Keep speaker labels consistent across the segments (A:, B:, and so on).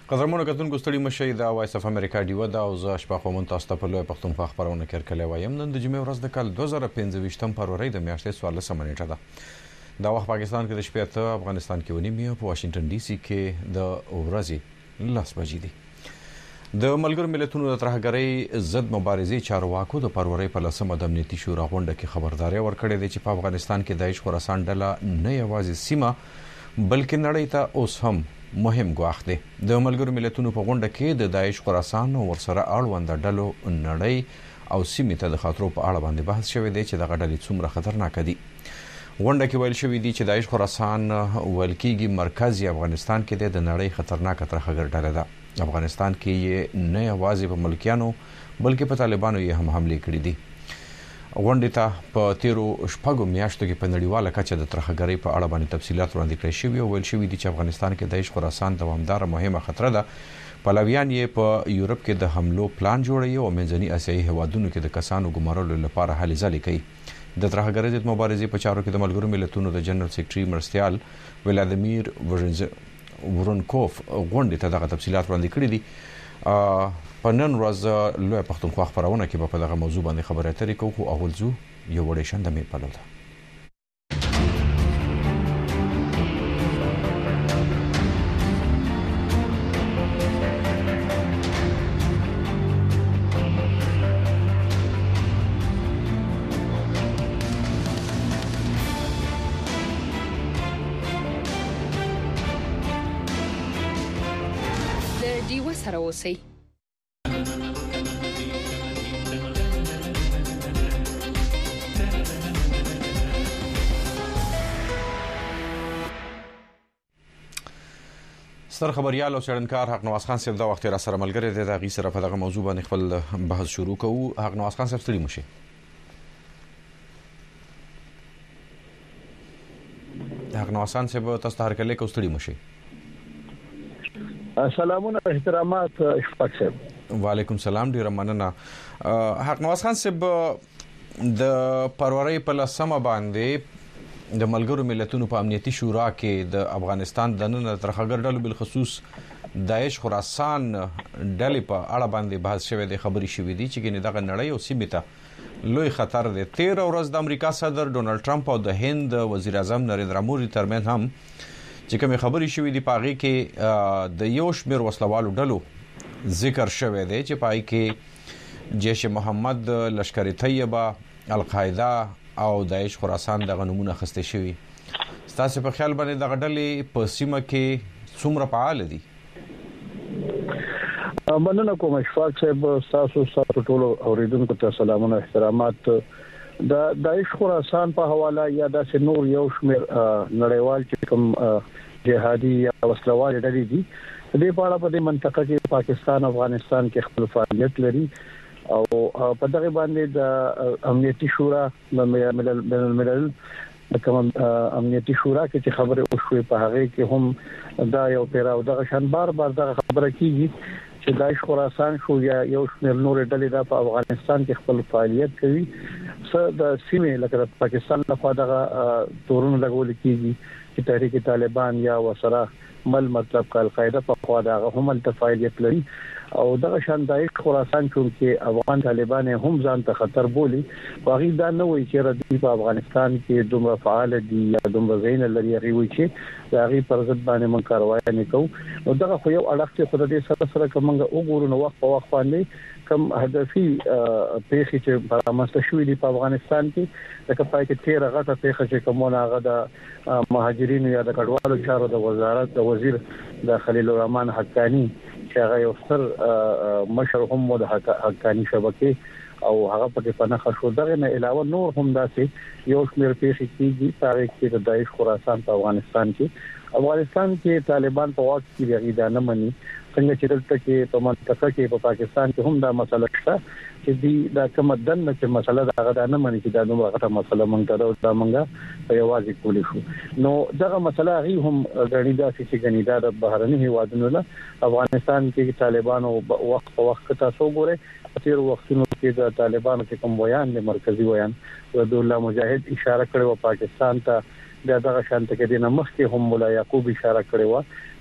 A: قدرمنو کتونکو ستړي مشي دا وایس اف امریکا دیو دا او ز شپه مون تاسو ته په لوی پښتونخوا خبرونه کړکلې وایم نن د جمعې ورځ د کال 2015 فروری د میاشتې 14 نیټه ده دا وخت پاکستان کې د شپې ته افغانستان کې ونیمه په واشنگټن ډي سي کې د ورځې لاس بجې دي د ملګرو ملتونو د ترهګرۍ ضد مبارزې چارواکو د فروری په لسمه د امنیتي شورا غونډه کې خبرداري ورکړې ده چې په افغانستان کې داعش خراسان ډله نه یوازې سیمه بلکې نړۍ ته اوس هم مهم ګواښ دی د ملګرو ملتونو په غونډه کې د داعش خراسان او ورسره اړوند ډلو نړۍ او سیمې ته د خطرو په اړه باندې بحث شوی دی چې د غډلې څومره خطرناک دي غونډه کې ویل شوی دی چې داعش خراسان ولکېږي مرکزی افغانستان کې د نړۍ خطرناک ترهګر ډله ده افغانستان کې نه یوازې په ملکیانو بلکې په طالبانو یې هم حمله کړې دي غونډه ته په تیرو شپږو میاشتو کې په نړیواله کچه د ترهګرۍ په اړه باندې تفصيلات وړاندې کړې شوې او ویل شوی دي چې افغانستان کې داعش خراسان دوامدار مهمه خطر ده پلویان یې په یورپ کې د حملو پلان جوړوي او منځني اسیایي هوادونو کې د کسانو ګمارلو لپاره هلې ځلې کوي د ترهګرۍ ضد مبارزې په چارو کې د ملګرو ملتونو د جنرال سیکریټري مرستيال ولادیمیر ورونکوف غونډه ته دغه تفصيلات وړاندې کړې دي په نن ورځ لوی پښتونخوا خبرونه کې په دغه موضوع باندې خبرې اترې کوو او اول ځو یو وړې شند مې پلو ده
B: د دیو سره اوسئ
A: ستر خبريال او څېړنکار حق نواز خان صاحب دا وخت را سره ملګری دی دا غي سره په دغه موضوع باندې خپل بحث شروع کوو حق نواز خان صاحب ستړي مشه حق نواز خان صاحب تاسو ته هرکله کو ستړي مشه
C: سلامونه احترامات اشفاق صاحب
A: وعلیکم سلام ډیر مننه حق نواز خان صاحب د فروری په لسمه باندې د ملګرو ملتونو په امنیتي شورا کې د افغانستان د نن ترهګر ډلو بل خصوص داعش خراسان ډلې په اړه باندې بحث شوی دی خبري شوی دی چې ګنې دغه نړۍ او سیمه ته لوی خطر دی 13 ورځ د امریکا صدر ډونالد ټرمپ او د هند وزیر اعظم نریندرا مودي ترمن هم چې کوم خبري شوی دی پاغي کې د یو شمیر وسلوالو ډلو ذکر شوی دی چې پای کې جیش محمد لشکر طیبه القاعده او داعش خراسان دغه نمونه خسته شوی ستاسو په خیال باندې دغه ډلې په سیمه کې څومره فعال دي
C: مننه کوم اشفاق صاحب تاسو ټول اوریدونکو ته سلامونه احترامات د داعش خراسان په حواله یا د نور یو شمیر نړیوال چې کوم جهادي یا وسلوال ډلې دي د په اړه په منطقه کې پاکستان افغانستان کې خپل فعالیت لري او په دغه باندې د امنیتي شورا د ملل کوم امنیتي شورا کې چې خبره وشوي په هغه کې هم دا یو پیراو دغه شان بار دا خبره کیږي چې داعش خراسان شو یا یو شمیر نور ډلې د افغانستان کې خپل فعالیت کوي څه د سیمې لکه پاکستان لخوا دغه تورونه لګول کیږي چې تحریک طالبان یا وسره مل مطلب کال قاعده په خوا دغه هم فعالیت لري او دغه شان داعش خراسان چې افغان طالبان هم ځان ته خطر بولي واغې دا نه وایي چې ردی په افغانستان کې دومره فعال دي یا دومره زین لري هغه چې داغي پر ضد باندې من کاروایی نه کوو او دغه خو یو اړخ چې په دې سره کومه وګورو نو وخت په وخت باندې کوم هدفي پیښې چې برامسته شوې دي په افغانستان کې لکه پای کې 13 غټه پیښه چې کومه هغه د مهاجرینو یا د کډوالو چارو د وزارت د وزیر د خلیل الرحمن حقانی چې هغه یو ستر مشر هم د حقانی شبکې او هغه په پناه شو دغه نه علاوه نور هم داسې یو شمیر پیښې کیږي تاریخ کې د داعش خراسان په افغانستان کې طالبان په واک کې غیدا نه مني څنګه چې دلته کې په منطقه کې په پاکستان کې هم دا مسله شته چې دا کوم دنه چې مسله دا غدا نه مني چې دا نومره غټه مسله مونږ ته مونږه په یوازې کولی شو نو دغه مسله غي هم غړي دا چې غني دا د بهرني هیوادونو له افغانستان کې طالبانو وخت په وخت تاسو ګوره تیر وختونو کې د طالبانو چې کوم بیان د مرکزی بیان عبد الله مجاهد اشاره کړې و پاکستان ته دغه شانته کې د نمخ کې هم مولا یعقوب اشاره کړې و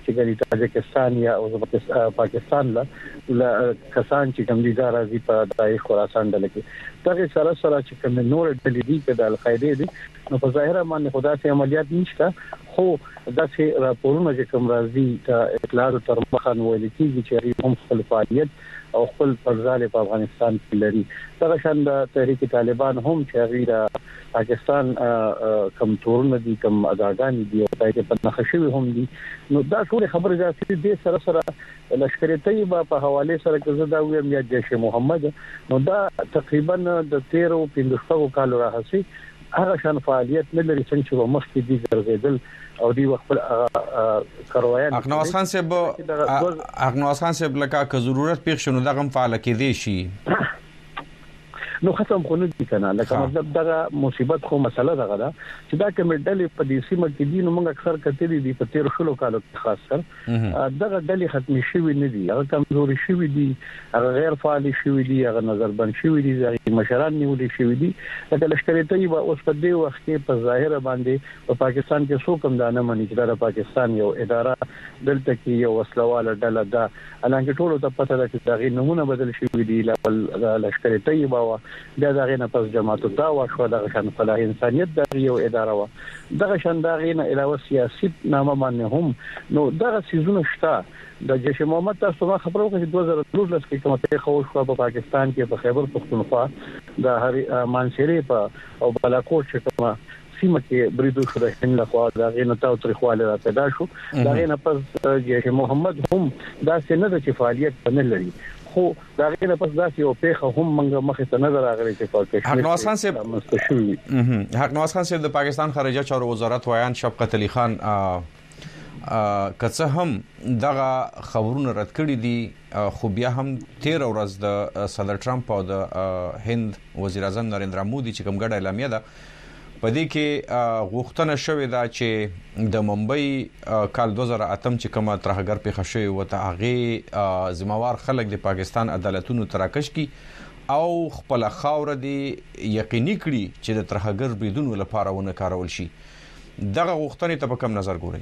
C: چې ګری تاجکستان یا پاکستان لا کسان چې کوم دي دا راځي په دای خراسان ډله کې دغه سره چې کوم نور ډلې دي چې د القاعده دي نو په ظاهر باندې خدا سي عملیات نشته خو داسې راپورونه چې کوم راځي د اطلاعات تر مخه ویل کیږي چې هم خپل فعالیت او خپل پرځاله په افغانستان کې لري دا شان د تحریک طالبان هم چې غیر پاکستان کم تورونه دي کم اداګان دي او دای په نخښوي هم دي نو دا ټول خبره ځي د سره لشکر طیبه په حواله سره کې دا ویم یا جیش محمد نو دا تقریبا د 13 او 15 کال راهسي هغه شان فعالیت نه لري څنګه چې مخکې دي ګرځیدل او دی وخت کاروایان
A: اغنواس خان صاحب لکه که ضرورت پیښ شنو دغه فعال کېدی شي
C: نو ختم خو نه دي کنه لکه مطلب دغه مصیبت خو مسله دغه ده چې دا کوم ډلې په دې سیمه کې دي نو موږ اکثر کتلې دي په 13 شلو کالو خاص کر دغه ډلې ختمي شوی نه دي هغه کمزوري شوی دي هغه غیر فعال شوی دي هغه نظر بند شوی دي هغه مشران نیولې شوی دي لکه لشکر طیبه اوس په دې وخت کې په ظاهر باندې په پاکستان کې څوک هم دا نه مني چې د پاکستان یو اداره دلته کې یو وسلواله ډله ده الانکه ټول ته پته ده چې دغه نمونه بدل شوی دي لشکر طیبه بیا دغه نه پس جماعت الدعوه شو دغه شان فلاح انسانيت د یو اداره و دغه شان دغه نه علاوه سیاسي نامه باندې هم نو دغه سيزونه شته د جیش محمد تاسو ما خبرو کې 2013 کې کومه پیښه وشوه په پاکستان کې په خیبر پختونخوا د هری مانسيري په او بالاکوټ چې کومه سیمه کې بریدو شو د هند لخوا دغه نه تاو تاریخواله را پیدا شو دغه نه پس جیش محمد هم دا څنګه د فعالیت نه لري خو دا غیر پس داسې او پیخه هم منګه مخې ته نظر راغلی چې په کشمیر
A: حقنواس خان صاحب د پاکستان خارجه چارو وزارت ویان شفقت علي خان کڅه هم دغه خبرونه رد کړي دي خو بیا هم 13 ورځ د صدر ټرمپ او د هند وزیر اعظم نریندرا مودي چې کوم ګډه اعلامیه ده په دې کې غوښتنه شوې ده چې د ممبئی کال 2008 چې کومه ترهګر پیښه شوې و ته هغه ذمہوار خلک د پاکستان عدالتونو تراکش کی او خپل خاور دي یقیني کړي چې د ترهګر بریدونو لپاره ونه کارول شي دغه غوښتنې ته په کوم نظر ګوري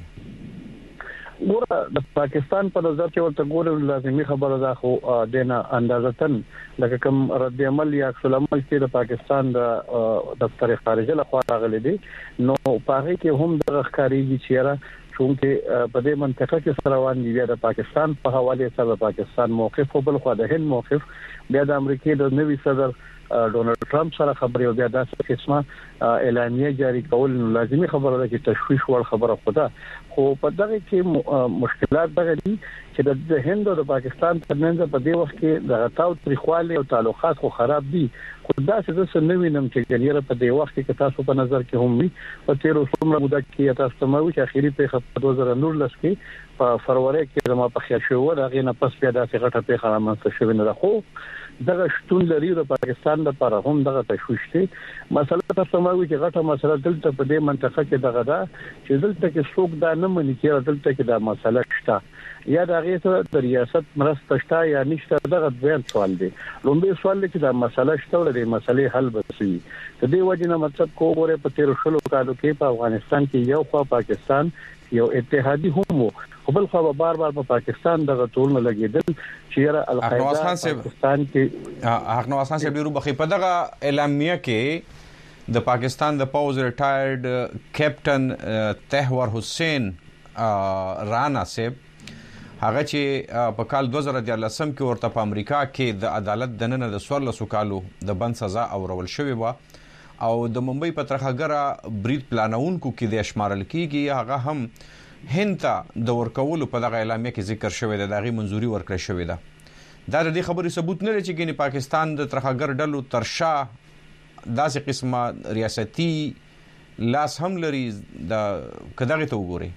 C: ګوره د پاکستان په نظر کې ورته ګوره لازمي خبره ده خو دنه اندازتن لکه کوم رد عمل یا عکس العمل چې د پاکستان د دفتر خارجه لخوا راغلي دي نو پاره کې هم د ښکاریږي چې چونکه په دې منطقه کې روان دي د پاکستان په حواله سره د پاکستان موقف او بل خو د هند موقف بیا د امریکای د نوي صدر ډونالد ټرمپ سره خبرې او بیا داسې قسمه اعلامیه جاری کول لازمي خبره ده چې تشویش ور خبره خدا خو په دغه کې مشکلات دغه دي چې د هند او د پاکستان ترمنځ په دې وخت کې د غتاو تاریخوالي او تعلقات خو خراب دي خو دا څه نوې نم چې ګریره په دې وخت کې تاسو په نظر کې هم وي په 13 څومره موده کې تاسو ته مو چې اخیری په 2019 کې په فروری کې زموږ په خیر شو دغه نه پس بیا د غټه پیښه رامنځته شوې نه خو دغه شتون لري د پاکستان لپاره هم دغه تشویش دی مسله تاسو مو چې غټه مسله دلته په دې منطقه کې دغه دا چې دلته کې څوک دا نه مني چې دلته کې دا مسله شته یا د هغه سره د ریاست مرسته شته یا نشته دغه دویم سوال دی لومبي سوال چې دا مسله شته ولې مسلې حل بسوي د دې وجنه مطلب کوه په 13 شلو کالو کې په افغانستان کې یو خوا پاکستان یو اتحادی هم خو بل خو بار په پاکستان دغه ټولنه لګیدل چې القاعده پاکستان کې
A: حقنواس خان صاحب په په دغه اعلامیه کې د پاکستان د پاوز ریټایرډ کیپټن تهور حسین رانا صاحب هغه چې په کال 2013 کې ورته په امریکا کې د عدالت دننه د 14 کالو د بند سزا اورول شوې و او د ممبئی په ترخګره برید پلانونکو کې د شمارل کیږي هغه هم هند ته د ورکولو په دغه اعلامیه کې ذکر شوی دی دغه منځوري ورکړل شوې ده دا د دې خبرې ثبوت نه لري چې ګینه پاکستان د ترخګر ډلو ترشا داسې قسمه ریاستي لاس هم لري د کداغه ته وګوري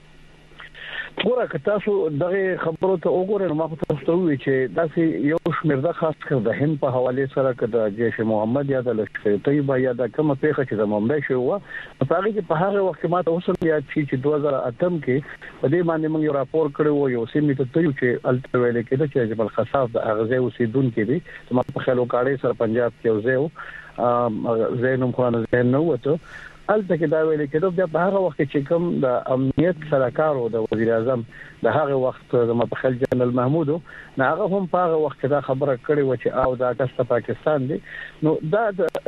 C: ګوره که تاسو دغه خبرو ته وګورئ نو ما تاسو ته وی چې داسې یو شمیر د خاص کر د هند په حواله سره کده جیش محمد یا د لشکر طیبه یا د کومه پیښه چې د ممبئی شو و په هغه کې په هغه وخت ما ته اوسم یاد چې 2008 کې په دې باندې موږ یو راپور کړو یو سیمه ته تیو چې الته ویل کېده چې جبل خصاف د اغزه اوسیدونکو دي ما په خلکو کاړې سره پنجاب کې وزو زینوم خو نه نو وته البته کې دا ویل کېدو بیا په هغه وخت چې کوم د امنیت سرکار او د وزیر اعظم د هغه وخت زما په خل جنرال محمود نه هغه هم په هغه وخت دا خبره کړې و چې او دا کس پاکستان دی نو دا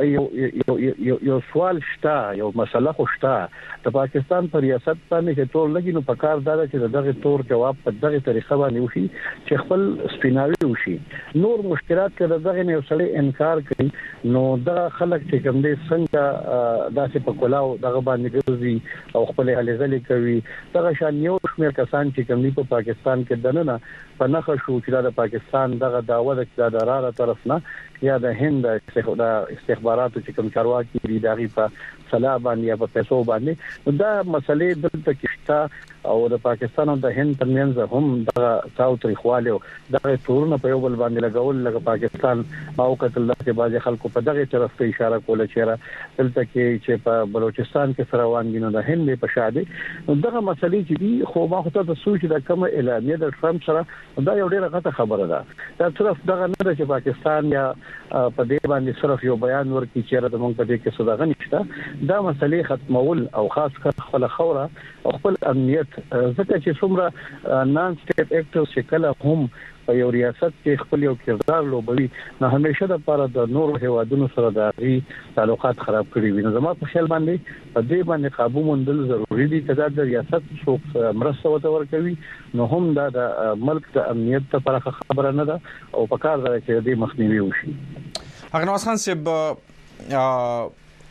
C: یو سوال شته یو مسله خو شته د پاکستان پر ریاست باندې چې ټول لګي نو په کار دا چې دغه تور جواب په دغه طریقه باندې وشي چې خپل سپیناوي وشي نور مشکلات کې دغه نه وسړي انکار کوي نو دا خلک چې کوم دي څنګه داسې په کولاو دغه باندې ګرځي او خپل هلې کوي دغه شان یو شمېر کسان چې کوم په پاکستان کې دننه په نخښ شو چې د پاکستان دغه داوا د دراله طرف نه یا د هند استخباراتو چې کوم چارواکي دي دغه په صلاح باندې یا په پیسو باندې دا مسلې دلته کېشته او د پاکستان او د هند ترمنځ هم دغه تاوتریخواله دغه تورونه په یو بل باندې لګول لکه پاکستان او قتل د بعض خلکو په دغه طرف ته اشاره کوله چې دلته کې په بلوچستان کې روان دي نو د هند په شاده دغه مسلې چې دي خو ما خو ته سوچ د کوم اعلامیه د ټرمپ سره دا یو ډیره غټه خبره ده دا صرف دغه نه چې پاکستان یا په دې باندې صرف یو بیان ورکړي چې د مونږ په دې کې صداقت نشته دا مسلې ختمول او خاص کر خپل خوره او خپل امنیت ځکه چې څومره نان سټیټ اکټیو چې کله هم په یو ریاست کې خپل یو کردار لوبوي نو همیشه د لپاره د نور هیوادونو سره د تعلقات خراب کړي وي نو زما په خیال باندې په دې باندې قابو موندل ضروری دي چې د ریاست څوک مرسته وته ورکوي نو هم دا د ملک د امنیت لپاره خبره نه ده او په کار ده چې دې مخنیوي وشي.
A: حقنواس خان صاحب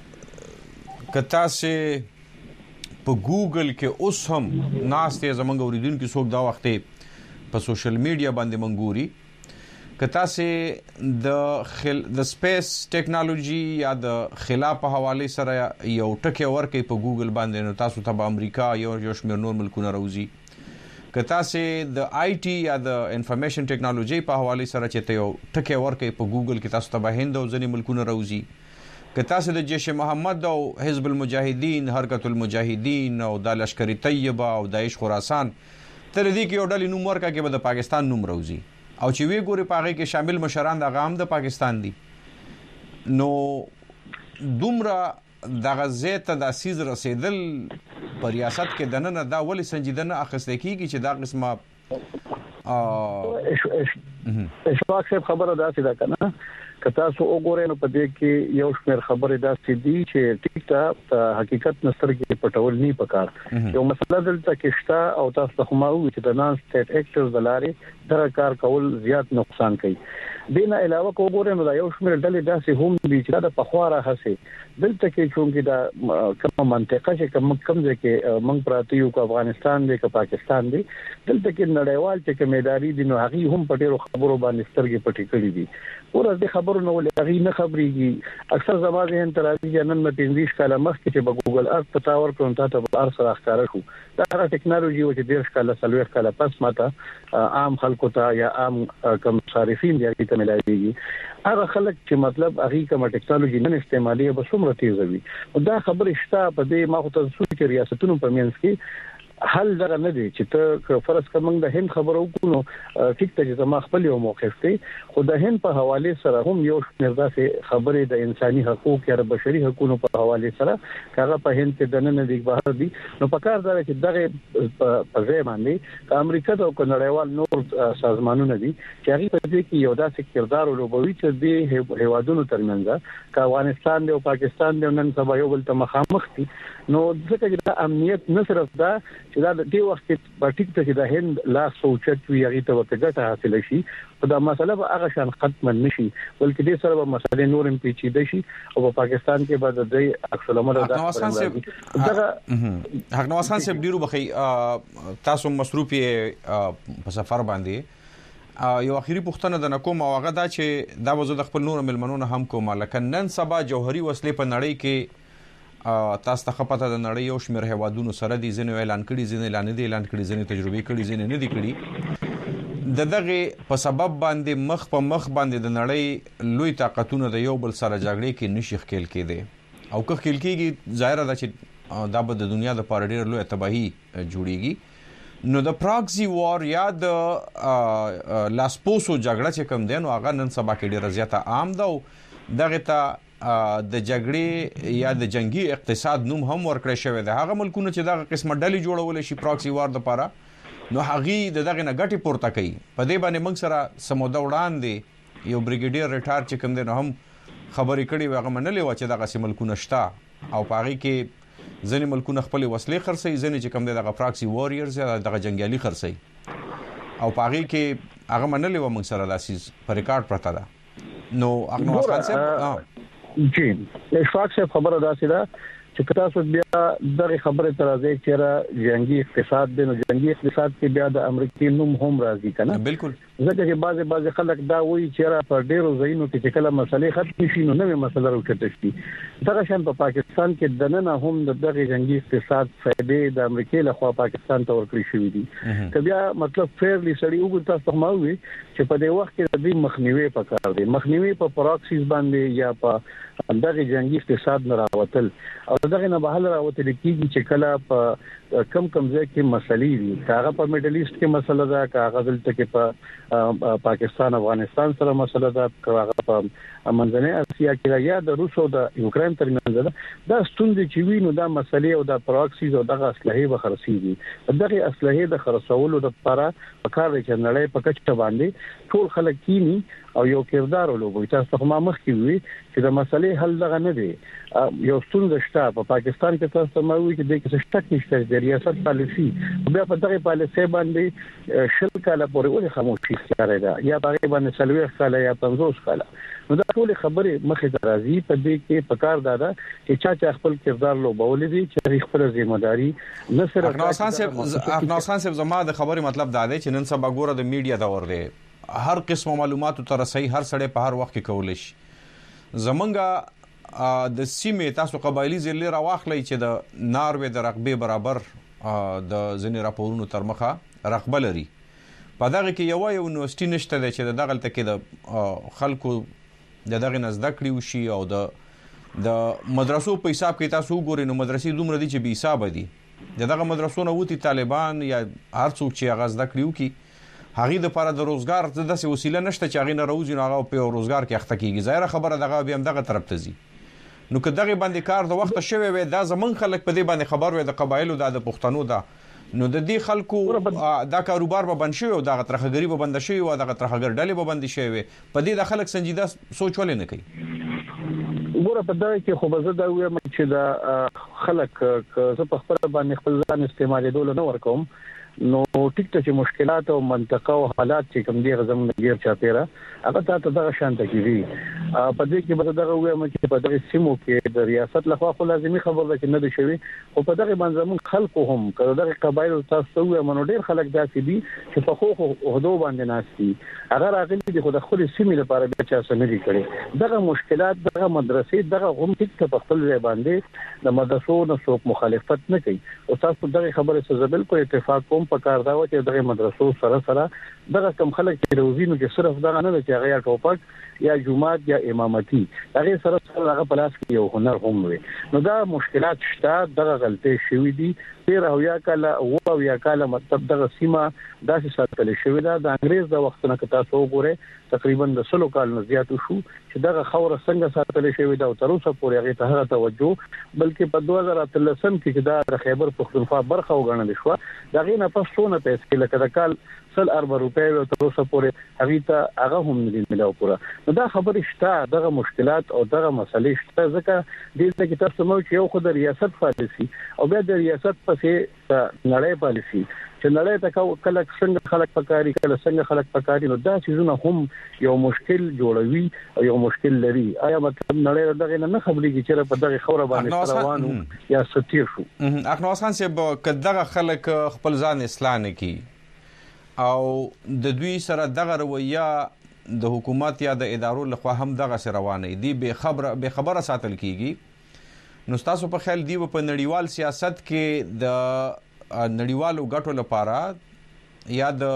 A: کتا سه په ګوګل کې اوس هم ناشته زمونږ اوریدونکو څوک دا وخت په سوشل میډیا باندې منګوري کتا سه د سپیس ټیکنالوژي یا د خلا په حواله سره یو ټکی ورکې په ګوګل باندې نو تاسو ته امریکا یو شمیر نور ملکونه راوځي کتا سه د آی ټي یا د انفارمیشن ټیکنالوژي په حواله سره چې ته یو ټکی ورکې په ګوګل کې تاسو ته هند او ځینې ملکونه راوځي کتا سه د جیش محمد او حزب المجاهدین حرکت المجاهدین او د لشکری طیبه او داعش خراسان تر دې کې یو ډول نوم ورکا کې به د پاکستان نوم راوځي او چې وی ګوري پاغه کې شامل مشران د غام د پاکستان دي نو دومره د غزې ته د سیز رسیدل په ریاست کې دنه دا ولې سنجیدنه اخیسته کیږي چې دا قسمه
C: اشفاق خبره داسې ده کنه کتا سو وګورئ نو په دې کې یو شمېر خبره داسې دي چې ټیک ته حقیقت نستر کې پټول نه پکار یو مسله دلته کې شته او تاسو ته هم وایي چې د نان سټیټ اکټیوز د لارې در کار کول زیات نقصان کوي دینه علاوه وګورئ نو دا یو شمېر ډلې داسې هم دي چې د پخواره هسه دلته کې چونګې دا کومه منطقه چې کوم ځکه موږ پراته یو کو افغانستان دی که پاکستان دی دلته کې نړیوال چې کومېداري دي نو هغه هم په ډیرو خبرو باندې سترګې پټې کړې دي ورته د خبرو نو لغي نه خبريږي اکثر زماده هن ترازی جنن نه 15 کاله مخکې چې په ګوګل ارت په تاور کوم ته په ارت سره ښکارا شو دا هغه ټیکنالوژي و چې ډیر کاله سلوخ کاله پس ماته عام خلکو ته یا عام کم صارفین دی چې ملایوي هغه خلک چې مطلب هغه کوم ټیکنالوژي نه استعمالي به څومره تیز وي دا خبره شته په دې ما خو ته سوچ ریاستونو په منځ کې حل دغه نه دی چې ته فرض کوم د هند خبرو کوو ټیک ته چې زما خپل یو موقف دی خو د هند په حواله سره هم یو شمېر داسې خبرې د انساني حقوق یا بشري حقوقو په حواله سره هغه په هند کې د نن دی بهر دی نو په کار دا چې دغه په ځای باندې امریکا او نړیوال نور سازمانونه دي چې هغه په دې کې یو داسې کردار ولوبوي چې د هیوادونو ترمنځ کا افغانستان دی او پاکستان دی نن سبا یو بل ته مخامخ دي نو ځکه چې د امنیت نه صرف دا چې دا د دې وخت په ټیک ته چې د هند لا سوچت وی هغه ته ګټه حاصل شي او دا مسله به هغه شان ختم نشي بلکې دې سره به مسله نور هم پیچیده شي او په پاکستان کې به د دې عکس العمل
A: حقنواس خان صاحب ډیرو بخي تاسو مصروفي په سفر باندې یو اخیری پوښتنه د نکوم او هغه دا چې دا وزو د خپل نور ملمنونه هم کوم لکه نن سبا جوهري وسلې په نړۍ کې تاسو ته خپته د نړۍ یو شمېر هیوادونو سره دي ځینې اعلان کړي ځینې اعلان نه دي اعلان کړي ځینې تجربه کړي ځینې نه دي کړي دغه په سبب باندې مخ په مخ باندې د نړۍ لوی طاقتونه د یو بل سره جګړې کې نشي خېل کېده او که خېل کېږي ظاهر ده چې دا به د دنیا د پاره ډېر لوی تباہي جوړيږي نو د پراکسی وار یا د لاسپوسو جګړه چې کوم دین او هغه نن سبا کې ډېر زیاته عام ده دغه ته د جګړې یا د جنگي اقتصاد نوم هم ورکړی شوی دی. هغه ملکونه چې دغه قسمه ډلې جوړول شي پراکسي وار د پاره نو هغه دغه نه ګټي پورته کوي. په دې باندې موږ سره سموده وړاندې یو بریګیډیر ریټایر چې کوم دی نو هم خبرې کړي هغه منلې و چې دغه ملکونه شته او پاغي کې ځینې ملکونه خپل وسلې خرڅي، ځینې چې کوم دی دغه پراکسي واريرز یا دغه جنگیالي خرڅي او پاغي کې هغه منلې و موږ سره داسې پر ریکارډ پرته ده. نو اغنواس خان صاحب
C: جی اشفاق صاحب خبره داسې ده چې تاسو بیا دغه خبره تر راځي چې را جنگي اقتصاد دی، نو جنگي اقتصاد کې بیا د امریکای نوم هم راځي کنه.
A: بالکل
C: ځکه چې بعض خلک دا وایي چې را په ډیرو ځایونو کې چې کله مسلې ختم شي نو نوې مسله راوچته شي. دغه شان په پاکستان کې دننه هم دغه جنگي اقتصاد فائدې د امریکای له خوا پاکستان ته ورکړي شوې دي. که بیا مطلب فیرلی سړی وګوري تاسو هم وایي چې په دې وخت کې د دې مخنیوي پکار دی، مخنیوي په پراکسیز باندې یا په دغه جنگي اقتصاد نه راوتل او دغه نه بهل راوتل کیږي چې کله په کم ځای کې مسلې دي. هغه په میډل ایست کې مسله ده، هغه دلته کې په پاکستان افغانستان سره مسله ده، هغه په منځنۍ اسیا کې یا د روس او د یوکرين ترمنځ ده. دا ستوندې چې وینو دا مسلې او د پراکسیز او دغه اسلحې به خرڅيږي. دغه اسلحې د خرڅولو لپاره په کار کې نړۍ په کچه باندې ټول خلک کینی او یو کردار ولوبوي. تاسو هم مخکې وی چې د مسلې حل دغه نه دی. یو ستونزه شته په پاکستان کې، تاسو ما وی چې د کې شک نشته د ریاست پالیسی بیا په دغه پالیسی باندې شل کاله پورې ولې خاموشي ښکاري ده یا په باندې سلوي کاله یا 50 کاله. نو دا ټول خبره مخې ته راځي. په دې کې پکار دادا چې چا خپل کردار لوبول دي چې خپل ځمېداري نه سره.
A: اغنواس خان صاحب زما د خبرې مطلب دا دی چې نن سبا ګوره د میډیا دور دی، هر قسم معلوماتو ته رسي هر سړی په هر وخت کې کول شي. زمونږه د سیمې تاسو قبایلی ضلع راواخلئ چې د ناروې د رقبې برابر د ځینې راپورونو تر مخه رقبه لري. په دغه کې یو یونیورسيټي نشته دی چې دغه تل کې د خلکو دغه نزد کړی وشي او د مدرسو په حساب کې تاسو وګورئ نو مدرسې دومره دي چې بې حساب دي. دغه مدرسو نه وتی طالبان یا هر څوک چې هغه زده کړیو کی هغه د لپاره د روزګار د داسې وسیله نشته چې هغه نه راوځي نو هغه په روزګار کې اخته کیږي. ظاهر خبره دغه بیا هم دغه طرف ته ځي. نو که دغه باندې کار د وخت شوی وي دا زمون خلک په دې باندې خبر وي د قبایلو د پښتنو دا نو د دې خلکو دا کاروبار به بند شي او دا ترخګری به بند شي او دا ترخګر ډلې به بند شي وي. په دې د خلک سنجیده سوچ ولې نه کوي؟
C: ګوره په دغه کې خو به زه دا وایم چې دا خلک زه په خپل باندې خپل ځان استعمالېدل نه ورکوم. نو ټیک ته چې مشکلات او منطقه او حالات چې کوم دي غزم غیر چاپیره هغه ته دغه شانت کیږي. په دې کې به دغه وایم چې په دغه سیمو کې د ریاست لخوا خو لازمي خبره ده چې نه دي شوی او په دغه باندې زمون خلکو هم کړه دغه قبایل تاسو وایم نو ډیر خلک داسې دي چې په خو هدو باندې ناشتي اگر راغلي دي خو د خپل سیمې لپاره بیا چا سمري کړي. دغه مشکلات دغه مدرسې دغه هم ټیک ته په خپل ځای باندې د مدرسو نه څوک مخالفت نه کوي او تاسو دغه خبره سره بالکل اتفاق کوم په کار دا و چې دغه مدرسو سره دغه کم خلک چې روزینو کې صرف دغه نه چې هغه ټوپک یا جمعات یا امامتي هغه سره هغه پلاس کې یو هنر هم وي. نو دا مشکلات شته، دغه غلطي شوې دي. تیر او یا کاله مطلب دغه سیمه داسې ساتل شوې ده د انګريز د وخت نه کتا سو غوره تقریبا د 100 کال نه زیات شو چې دغه خوره څنګه ساتل شوې ده او تر اوسه پورې هغه ته توجه بلکې په 2013 کې دا د خیبر پختونخوا برخه وګڼل شو. دغه نه پس څونه پیسې لکه د کال 40 روپۍ او تر اوسه پورې هغه هم نه ملاو پورا. نو دا خبره شته، دغه مشکلات او دغه مسلې شته. ځکه دې ته تاسو مو چې یو خو د ریاست پالیسی او بیا د ریاست پسې نړۍ پالیسی چې نړۍ ته کله څنګه خلک پکاري کله څنګه خلک پکاري نو دا چیزونه هم یو مشکل جوړوي او یو مشکل لري. آیا مطلب نړۍ دغه نه خبرېږي چې په دغه خوره باندې روانو یا ستیر شو؟
A: اغنواس خان صاحب کداغه خلک خپل ځان اصلاح نه کی او د دوی سره دغه رویه د حکومت یا د ادارو لخوا هم دغه سره روانه دي به خبره ساتل کیږي. نو تاسو په خیال دی په نړیوال سیاست کې د نړیوالو ګټو لپاره یا د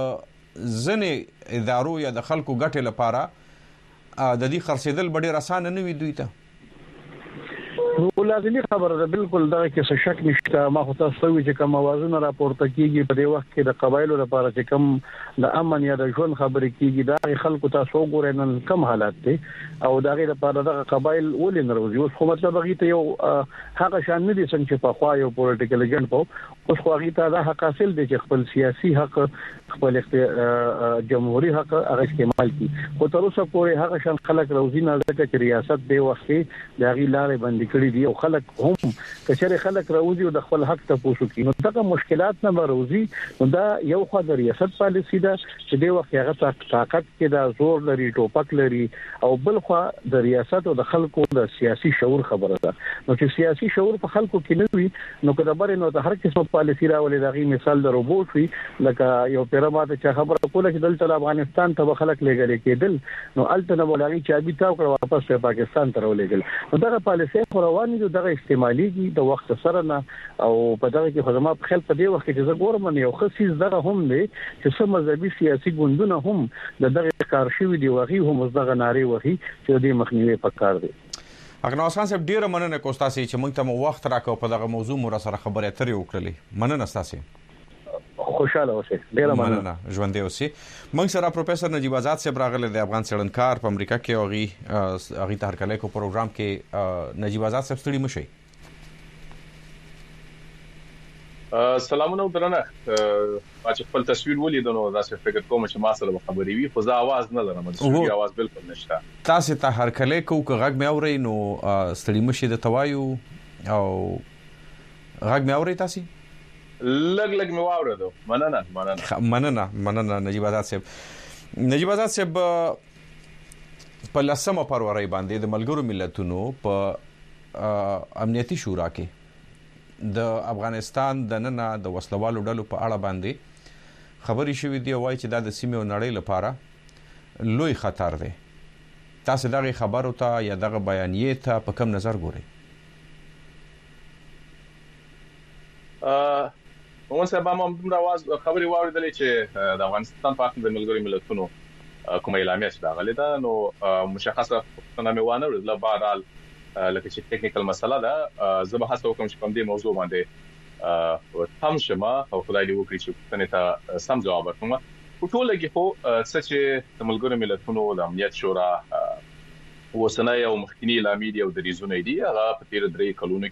A: ځنې ادارو یا د خلکو ګټو لپاره د دې خرڅېدل ډېر اسانه نه وي دوی ته؟
C: ټول لازمي خبره ده بالکل دا کې څه شک نشته. ما خو تاسو وی چې کوم موازنه راپورته کیږي په دې وخت کې د قبایلو لپاره چې کوم د امن یا د ژوند خبرې کیږي دا خلکو تاسو ګورئ نن کم حالات دي او دا غیر لپاره د قبایل ولې ناروزي اوس خو مطلب هغه ته یو هغه شان نه دي څنګه چې په خوا یو پولیټیکل ایجنټ په اوس خو هغه ته دا حق حاصل دي چې خپل سیاسي حق خپل جمهوریت حق هغه استعمال کړي. خو تر اوسه پورې هغه شان خلک روزي نه لکه چې ریاست دی وخت دا غي لارې باندې کړې دي او خلک هم کچره خلک راوځي او د خپل حق ته پوښتنه کوي. نو دا مشکلات نه راوځي. نو دا یو خو د ریاست پالیسی ده چې د وخت هغه طاقت کې دا زور لري ټوپک لري او بل خو د ریاست او د خلکو د سیاسي شعور خبره ده. نو چې سیاسي شعور په خلکو کې نه وي نو کله بر نو د هر قسم پالیسی راولي دغه مثال د روبوټ وي لکه یو پیرماته چې خبره کوله چې دلته افغانستان ته خلک لګل کېدل نو الته نه ولاري چې ابي تاو کړ واپس په پاکستان ته ولېګل. نو دغه پالیسي رواني دغه استعماليږي د وخت سره نه او په دغه کې خدمه په خپل په دې وخت کې چې ګورمن یو خصيص دغه هم دی چې سم مذهبي سیاسي ګوندونه هم دغه کار شوی دی وغي هم دغه ناري وغي چې د مخنیوي پکار دی.
A: اګناس خان صاحب ډیره مننه کوستاسي چې موږ ته وخت راکو په دغه موضوع مور سره خبرې اترې وکړلې. مننه تاسو.
C: خوشاله اوسئ. ډیره مننه.
A: ژوندې اوسئ. موږ سره پروفیسور نجیب آزاد صاحب راغله د افغان څېړنکار په امریکا کې اوغي تهرکلې کو پروګرام کې نجیب آزاد صاحب ستړي مشي.
B: سلامونه درنه چې خپل تصویر ولیدنو دا څه فکر کوم چې ما سره خبرې وي خو زه आवाज نه لرم. د صوتي आवाज بالکل نشته.
A: تاسو ته هرکلې کو غږ مې اوري نو ستړي مشي د توایو او غږ مې اوري تاسو
B: لګ مې واورېدو.
A: مننه نجیب آزاد صاحب. نجیب آزاد صاحب په 10 فروری باندې د ملګرو ملتونو په امنیتي شورا کې د افغانستان د نننه د وسلوالو ډلو په اړه باندې خبرې شوې دي وایي چې دا د سیمې او نړۍ لپاره لوی خطر دی. تاسو دغه خبرو ته یا دغه بیانیه ته په کوم نظر ګورئ؟
B: موږ سبا هم د आवाज خبرې واوریدلې چې د افغانستان په اړه د ملګرو ملتونو کومه اعلامیه چې دا غلې ده نو مشخصه څنګه مې وانه ورل بهرحال لکه چې ټیکنیکل مسله ده زه به هڅه وکم چې په دې موضوع باندې تم شمه او خدای دې وکړي چې څنګه ته سم جواب ورکوم. په ټوله کې خو څه چې د ملګرو ملتونو د امنیت شورا وسنۍ او مخکنی اعلامیه او د ریزونه دي هغه په تیر 3 کلونو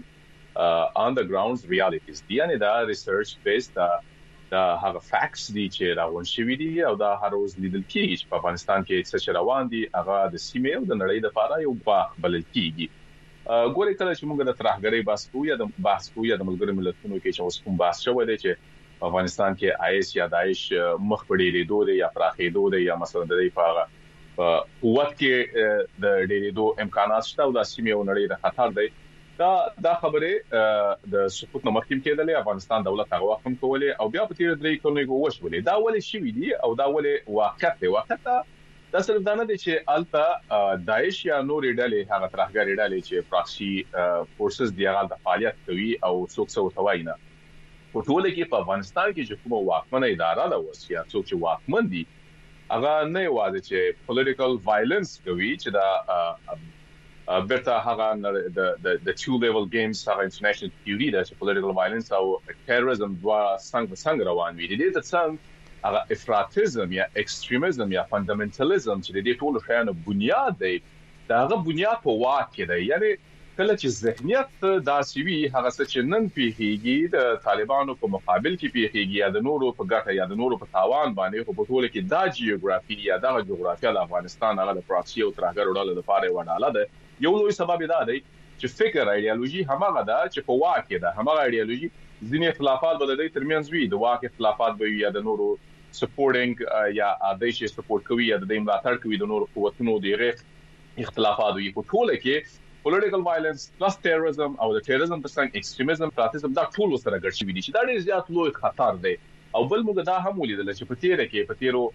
B: کې on the grounds realities دي یعنی دا ریسرچ بیس دا هغه فیکټس دي چې راغون شوی دي او دا هر ورځ لیدل کیږي چې په افغانستان کې څه روان دي هغه د سیمې او د نړۍ لپاره یو باغ بلل کیږي. ګورې کله چې موږ د ترهګرۍ بحث کوو یا د ملګرو ملتونو کې چې اوس کوم بحث شوی دی چې په افغانستان کې آیس یا داعش مخ په ډېرېدو دی یا پراخېدو دی یا مثلا د دې په قوت کې د ډېرېدو امکانات شته او د سیمې او نړۍ د خطر دی. دا خبره د سقوط نمخکیم کېدلې افغانستان دولت هغه وخت هم کولې او بیا په تیر 3 کلونو کې وښولې دا ولې شوی دی او دا ولې واقعیت دی. واقعیت دا صرف دا نه دی چې الته داعش یا نور ډلې هغه ترهګر ډلې چې پراکسي فورسز دی هغه د فعالیت کوي او څوک څه وتوای نه. په ټوله کې په افغانستان کې چې کومه واکمنه اداره ده وسیا څوک چې واکمن دي هغه نه یوازې چې پولیټیکل وایلنس کوي چې دا برته هغه د two level games هغه international theory دا چې political violence او terrorism دوا څنګه روان وي. دي د څنګه هغه افراطیزم یا extremism یا fundamentalism چې د دې ټولو شیانو بنیاد دی دا هغه بنیاد په واک کې دی. یعنی کله چې ذهنیت دا سوي هغه څه چې نن پیږي د طالبانو په مقابل کې پیږي یا د نورو په ګټه یا د نورو په تاوان باندې په ټوله کې دا جیوغرافي یا د جغرافیه د افغانستان هغه د پراکسي او ترهګر ډلو لپاره وډاله ده. یو لوی سبب دا دی چې فکر ایدئولوژي همغه ده چې په واک کې ده همغه ایدئولوژي ځینې اختلافات به د دې ترمنځ وي د واک اختلافات به یا د نورو سپورټینګ یا د شي سپورټ کوي یا د دې ملاتړ کوي د نورو قوتونو د غیر اختلافات وي. په ټوله کې political violence plus terrorism او د terrorism ترڅنګ extremism فراطیزم دا ټول سره ګډ شوي دي چې دا ډېر زیات لوی خطر دی. او بل موږ دا هم ولیدل چې په تیر کې په تیرو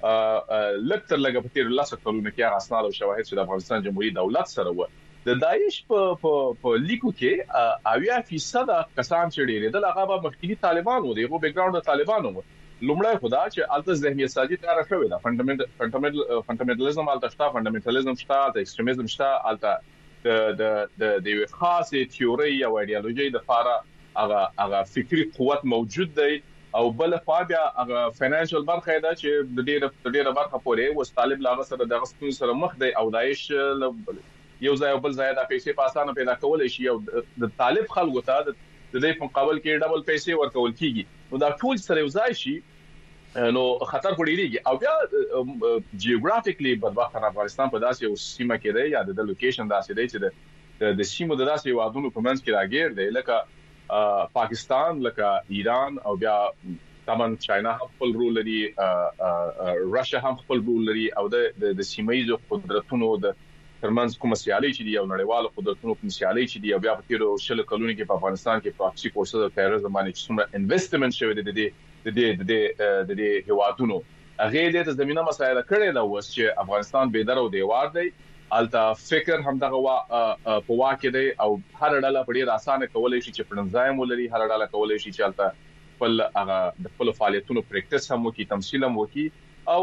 B: لکتر لګه په تیر لاسه کلونه کې هغه اسناد او شواهد چې د افغانستان جمهوریت دولت سره و د داعش په لیکو کې 80% کسان چې ډېر د هغه مخکینی طالبان و دغه بیک ګراوند طالبانو لومړی خدا چې الته ذهنیت سازي تیار شوې ده فندامنټالیزم الته شته فندامنټالیزم شته الته ایکستریمیزم شته الته د یو خاصه تیوري او ایديولوژي د لپاره هغه فکری قوت موجود دی او بل خوا بیا هغه فاینانشل برخه ده چې د ډیره برخه پورې و طالب لا سره د غسپون سره مخ دی او داعش یو ځای او بل ځای د پیسې په اسانه پیدا کول شي او د طالب خلکو ته د دې په مقابل کې ډبل پیسې ورکول کیږي نو دا ټول سره یو ځای شي نو خطر پړيږي او بیا جیوګرافیکلی بدبخت افغانستان په داسې یو سیمه کې دی یا د لوکیشن داسې دی چې د سیمو د داسې وادونو په منځ کې راګیر دی لکه پاکستان لکه ایران او بیا طبعا چاینا خپل رول لري راشیا هم خپل رول لري او د سیمایي قدرتونو د ترمنځ کوم سیالي چې دی او نړیوال قدرتونو کوم سیالي چې دی او بیا په تیرو شل کلونو کې په افغانستان کې پراکسي کورسز او تیرریزم باندې څومره انویسټمنت شوی د دې هوادونو هغه د زمينه مسایل کړي دا وس چې افغانستان به درو دیوار دی الته فکر هم دغه په واقع دی او هر ډله په ډیر اسانه کولای شي چې پرنځایم ولري هر ډله کولای شي چې الته خپل هغه د خپل فعالیتونو پریکټس هم وکي تمثيل هم وکي او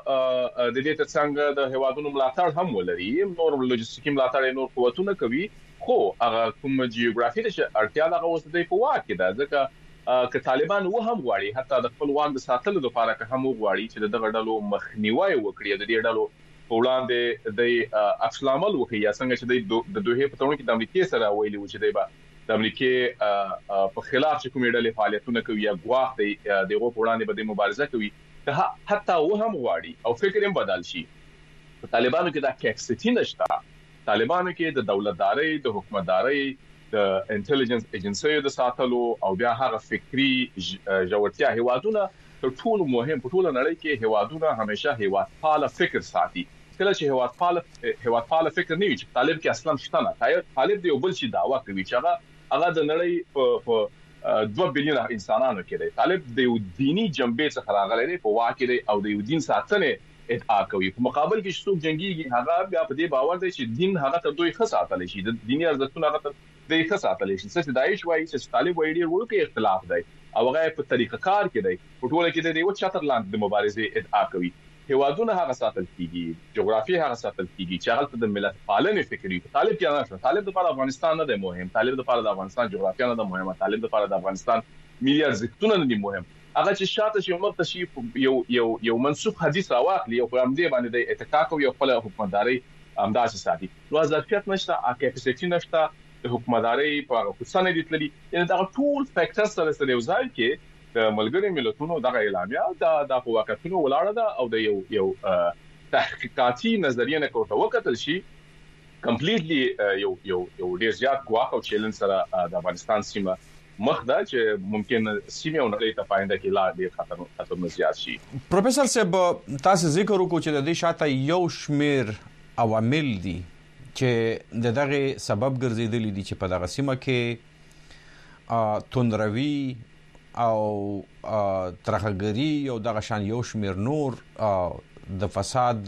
B: د دې ترڅنګ د هوادونو ملاتړ هم ولري نور لوجستیکي ملاتړ نور قوتونه کوي خو هغه کوم جیوګرافي د اړتیا دغه وسته په واقع ده ځکه ک طالبان و هم غواړي حتی د خپل وان د ساتلو لپاره که هم غواړي چې دغه ډلو مخنیوي وکړي د دې ډلو په وړاندې د اسلامل وکړي یا څنګه چې د دوه په تړون کې د امریکای سره ویلي و چې د امریکای په خلاف چې کومې ډلې فعالیتونه کوي یا غواړي دغه په وړاندې به مبارزه کوي حتی و هم غواړي او فکر هم بدل شي په طالبانو کې دا کیپاسټی نشته طالبانو کې د دولتداري د حکومتداري د انټيليجنس ایجنسیو د ساتلو او بیا هغه فکری جوړتیا هوادونه تر ټولو مهم په ټوله نړۍ کې هوادونه همیشه هوادپال فکر ساتي کله چې هوادپال فکر نه وي چې طالب کې اصلا شته نه طالب دی یو بل شي دعوا کوي چې هغه د نړۍ په 2 بلین انسانانو کې دی طالب د یو دینی جنبې څخه راغلی دی په واقع دی او د یو دین ساتنه ادعا کوي په مقابل کې څوک جنگيږي هغه بیا په دې باور دی چې دین هغه ته دوی خاصه شي د دینی ارزښتونو هغه ته دوی خاصه شي چې داعش وایي چې طالب وایي ډیر ورکه اختلاف دی او هغه په طریقه کار کې دی په ټوله کې د یو چتر لاندې د مبارزې ادعا کوي هوادونه هغه ساتل کیږي جغرافي هغه ساتل کیږي چې هغه د ملت پالنې فکری طالب کې نه طالب د لپاره افغانستان نه دی مهم طالب د لپاره د افغانستان جغرافیا نه ده مهمه طالب د لپاره د افغانستان ملي ارزښتونه نه دي مهم هغه چې شاته شي مخ ته یو منسوخ حدیث راوخلی او په همدې باندې د اتکاک او خپل حکومتداري امداسي ساتي نو ظرفیت نشته کیپاسټی نشته د حکومتداري په حسنه دي تللی یعنی دا ټول فیکټرز سره یو ځای کې د ملګری ملتونو دغه اعلامیه د فواکتونو ولاړه ده او د یو تحقیقاتي نظریه نه کوته وکتل شي کمپلیټلی یو ډیر زیات ګواښ او چیلنج سره د افغانستان سیمه مخ ده چې ممکن سیمه او نړۍ ته پاینده کې لا ډیر خطر زیات شي
A: پروفیسور صاحب تاسو ذکر وکړو چې د دې شاته یو شمیر عوامل دي چې دغه سبب ګرځیدلی دي چې په دغه سیمه کې توندروي او ترخګری او دغه شان یو شمیر نور د فساد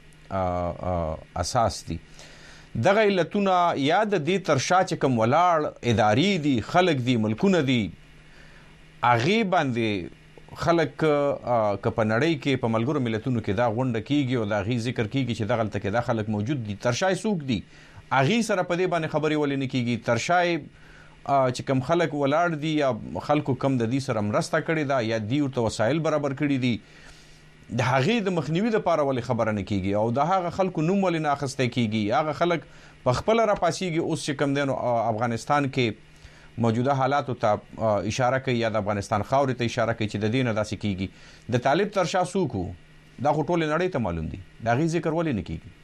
A: اساس دي دغه علتونه یا د دې ترشا چې کوم ولاړ اداري دي خلک دي ملکونه دي اغه باندې خلک ک په نړۍ کې په ملګرو ملتونو کې دا غونډه کیږي او دا غي ذکر کیږي چې دغه تل کې دا خلک موجود دي ترشای سوق دي اغه سره په دې باندې خبري ولې نه کیږي ترشای چې کوم خلک ولاړ دي یا خلکو کم د دې سره مرسته کړي دا یا دی او وسایل برابر کړي دي د هغه د مخنیوي لپاره ولې خبره نه کیږي او د هغه خلکو نوم ولې نه اخسته کیږي هغه خلک په خپل را پاسيږي اوس چې کم دینو افغانستان کې موجوده حالات ته اشاره کوي یا د افغانستان خاورې ته اشاره کوي چې د دینه داسې کیږي د طالب ترشا سوکو دا ټول نړۍ ته معلوم دي دا غي ذکر ولې نه کیږي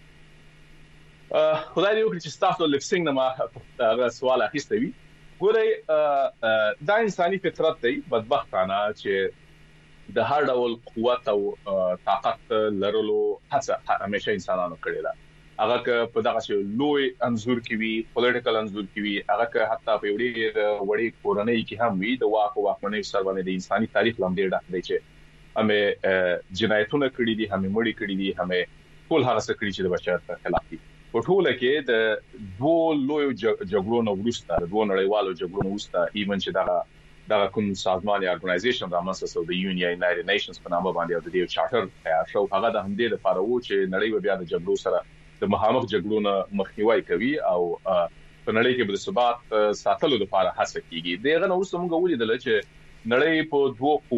B: خدای دې وکړي چې تاسو لپسنګ نه ما هغه سوال اخیستوي ګورئ دا انساني فطرت دی بدبختانه چې د هر ډول قوت او طاقت لرلو هڅه همیشه انسانانو کړې ده هغه په دغه شی لوی انزور کې وی پولیټیکل انزور کې وی هغه حتی په وړي کورنۍ کې هم وی د واکمنۍ سره باندې د انساني تاریخ لاندې ډک دی چې همې جنایتونه کړې دي همې مړی کړې دي همې ټول هغه څه کړی چې د بشریت خلاف دي په ټوله کې د دوه لوی جګړو نو وروسته د دوه نړیوالو جګړو وروسته ایون چې دا کوم سازمان یا ارګنایزیشن رامنځته شو د یونایټډ نیشنز په نامه باندې د دې چارټر تیار شو هغه د همدې لپاره و چې نړۍ بیا د جګړو سره د مخامخ جګړو نه مخنیوي کوي او په نړۍ کې د ثبات ساتلو لپاره هڅه کیږي. دغه نو څنګه ولیدل چې نړۍ په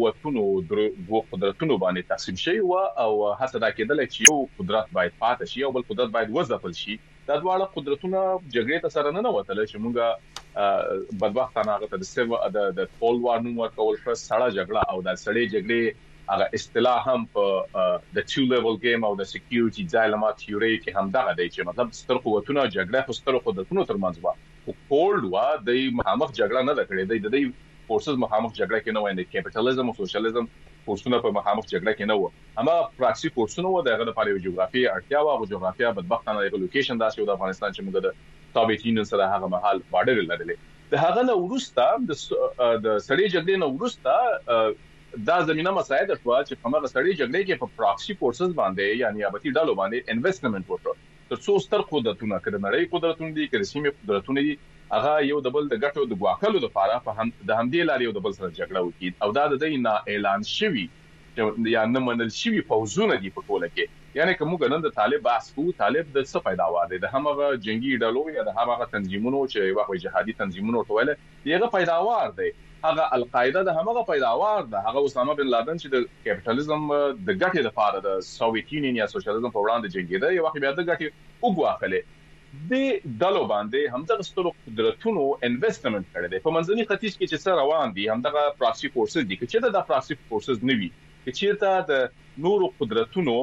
B: دوه قدرتونو باندې تقسیم شوی و او هڅه دا کېدل چې یو قدرت باید پاتې شي او بل قدرت باید وځپل شي. دا دواړه قدرتونه جګړې ته سره نه وتل چې موږ بدبختانه هغه د کولډ وار نوم ورکول شو سړه جګړه او د سړې جګړې هغه اصطلاح هم په د 2 لیول گیم او د سکیورټي ډایلما تیوري کې هم دا دی چې مطلب ستر قوتونه جګړه خو ستر قدرتونو ترمنځ و او کولډ وار د مخامخ جګړه نه کړې د فورسز مخامخ جګړه کې نه وای د کیپټالیزم او سوشلیزم فورسونه په مخامخ جګړه کې نه و اما پراکسي فورسونه و دغه لپاره یو جغرافي اړتیا او جغرافیا بدبختانه یو لوکیشن داسې د افغانستان چې موږ د سوویت یونین سره هغه مهال بارډر لرلې د هغه نه ورسته د سړې جګړې نه ورسته دا زمينه مساعد شو چې په هغه سړې جګړې کې په پراکسي فورسز باندې یعنی ابتي ډالو باندې انویسټمنت وکړو تر څو ستر قدرتونه کړه نړۍ قدرتونه دي کړه سیمه قدرتونه دي هغه یو د بل د ګټو د ګواکلو لپاره په هم د همدې لارې یو د بل سره جګړه وکړي او دا د دې نه اعلان شوی یا نه منل شوی فوزونه دي په ټوله کې یعنی کوم نن د طالب باسکو طالب د څه پیداوار دی د هغه جنگي ډلو یا د هغه تنظیمونو چې واخوي جهادي تنظیمونو ټوله دیغه پیداوار دی هغه القاعده د هغه پیداوار ده هغه اسامه بن لادن چې د کیپټالیزم د ګټې لپاره د سوویت یونین یا سوشلیزم په وړاندې جنگیده یو وخت بیا د ګټې وګواخلې د دلو باندې همدغه سترو قدرتونو انویسټمنت کړی دی په منځني ختیځ کې چې سره روان دي همدغه پراکسي فورسز دي چې د پراکسي فورسز نه وي چې ته د نورو قدرتونو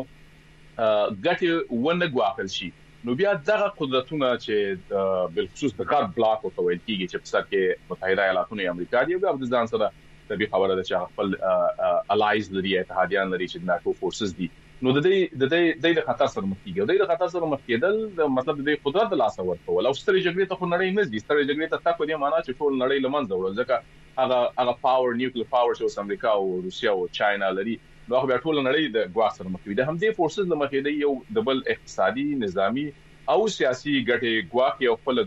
B: ګټې ونه ګواخل شي نو بیا دغه قدرتونه چې بل خصوص د غرب بلاک او تویل کېږي چې په سر کې متحده ایالاتونه امریکا دی او د ځان سره د به خبره ده چې خپل الایز لري اتحادیان لري چې ناتو فورسز دي نو د دې د خطر سره مخ کېږي د خطر سره مخ کېدل د مطلب د قدرت د لاس ورکول او ستري جګړې ته خو نړۍ نه دي ستري جګړې ته تاسو دې معنا چې ټول نړۍ لمنځه وړل ځکه هغه پاور نیوکلیر پاور چې امریکا او روسیا او چاینا لري نو خو بیا ټول نړۍ د ګواښ سره مخ کېږي د همدې فورسز لمخې دی یو د بل اقتصادي نظامی او سیاسي ګټې ګواښ یو خپل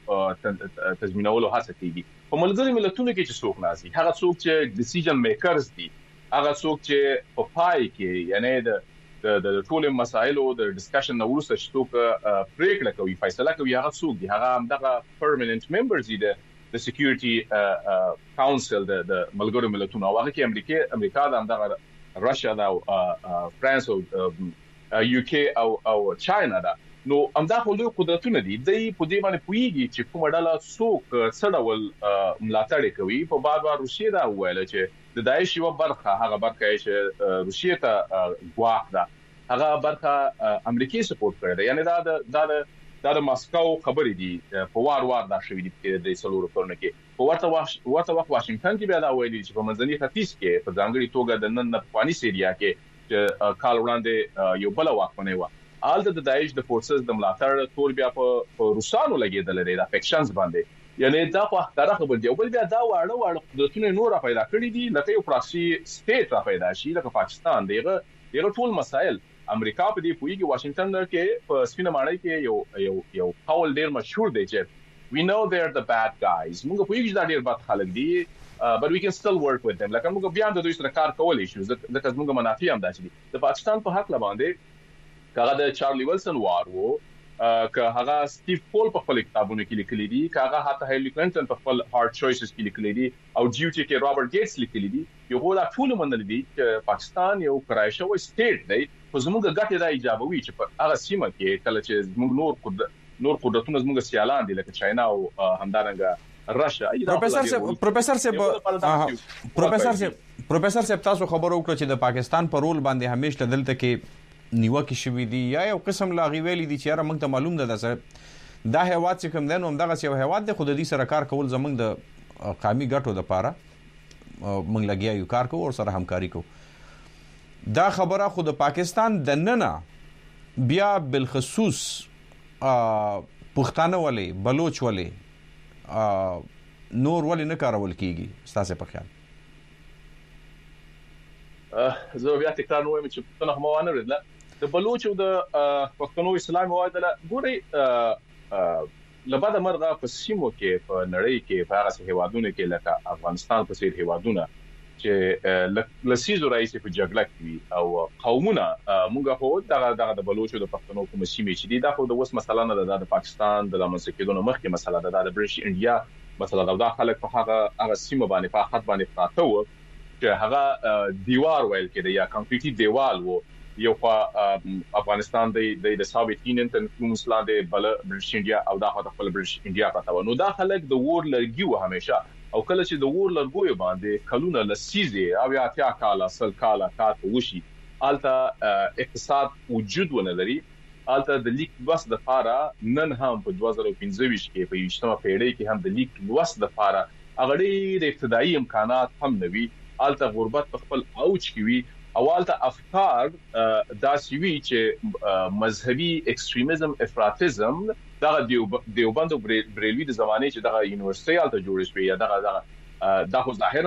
B: ګټو تضمینولو هڅه کوي په ملګری ملتونو کې چې څوک ناسي هغه څوک چې ډیسیژن میکرز دي هغه څوک چې په پای کې یعنی د ټول مسایلو د ډسکشن نو ورسره چې څوک پریکړه کوي فیصله کوي هغه څوک دي هغه همدغه پرمننت ممبرز دي د سکیورټي کاونسل د ملګرو ملتونو هغه کې امریکا د همدغه راشیا دا او فرانس او یو کې او چاینا دا نو همدا خو له قدرتونه دي د په دې باندې پویږي چې کومه ډله څوک سړول ملاتړ کوي په بار روسیه دا ویل چې د داعش یو برخه هغه برخه چې روسیه ته ګواښ ده هغه برخه امریکای سپورټ کړی دی یعنی دا د ماسکو خبرې دي په وار دا شوې دي د سلور کورن کې په ورته وخت واشنگټن کې بیا دا ویلي چې په منځني ختیځ کې په ځانګړي توګه د نن افغاني سیریا کې چې کال وړاندې یو بل واکمنه و آل د داعش د فورسز د ملاتړ ټول بیا په روسانو لګیدل لري د فیکشنز باندې یعنی دا په اختاره خبر دی او بل بیا دا واړه قدرتونه نور پیدا کړی دي لکه یو پراکسي سټیټ را پیدا شي لکه پاکستان دیغه ټول مسائل امریکا په دې پویږي واشنگټن کې په سپینه ماڼۍ کې یو قول ډیر مشهور دی چې we know they're the bad guys موږ پویږي دا ډیر بد خلک دي but we can still work with them لکه موږ بیا د دوی سره کار کولای شو ځکه موږ منافع هم داشتي د پاکستان په حق باندې کاغه د چارلی ویلسن وار وو که هغه سټیو پول په خپل کتابونو کې لیکلي دي کاغه حتی هیلری کلینټن په خپل هارد چويسز کې لیکلي دي او ډیوټي کې رابرټ ګیټس لیکلي دي یو غوړه ټول منل دي چې پاکستان یو کرایشو سټیټ دی خو زموږ ګټه دا ایجابوي چې په هغه سیمه کې کله چې موږ نور قدرتونه زموږ سیالان دي لکه چاینا او همدارنګه راشیا
A: پروفیسور صاحب تاسو خبرو وکړه چې د پاکستان په رول باندې همیشه دلته کې نیوکه شوې دي یا یو قسم لا غویلې دي چې را موږ ته معلوم ده دا هیواد چې کوم دنه همدغه یو هیواد د خود دې سره کار کول زموږ د قومي ګټو لپاره موږ لګیا یو کار کوو او سره همکاري کوو دا خبره خود د پاکستان د ننه بیا بالخصوص پښتانه ولې بلوچ ولې نور ولې نه کارول کیږي ستاسو په خیال
B: زه بیا تکرار وایم چې پښتون هم وانه ورل د بلوچ او د پښتنو اسلام وایدله ګوري لباده مرغه په سیمو کې په نړۍ کې په هغه هیوادونو کې لکه افغانستان په څیر هیوادونه چې لسیزو رئیس په جګړه کې او قومونه موږ هو دغه د بلوچو د پښتنو کوم سیمې چې دي دا خو د وس مسله نه ده د پاکستان د لمنځه کېدو مخکې مسله ده د برټش انډیا مسله دا خلک په هغه سیمه باندې په خط باندې پراته و چې هغه دیوار ویل کېده یا کانکریټي دیوال وو یو په افغانستان د سوویت یونین ته انفلوئنس لاندې بل برټش انډیا او دا د خپل برټش انډیا پراته نو دا خلک د وور لرګي و همیشه او کله چې د وور لرګوي باندې کلونه لسیزه او یا تیا کاله سل کاله کات وشي الته اقتصاد وجود ونه لري الته د لیک وس د فارا نن هم په 2015 کې په یشتمه پیړۍ کې هم د لیک وس د فارا اغړي د ابتدایي امکانات هم نوي الته غربت په خپل اوج کې وي اولته افکار دا سوي چې مذهبي ایکستریمزم افراطیزم دا دیوبند او بریلوی د زمانه چې دغه یونیورسيټي الته جوړ شوی یا دغه خو ظاهرا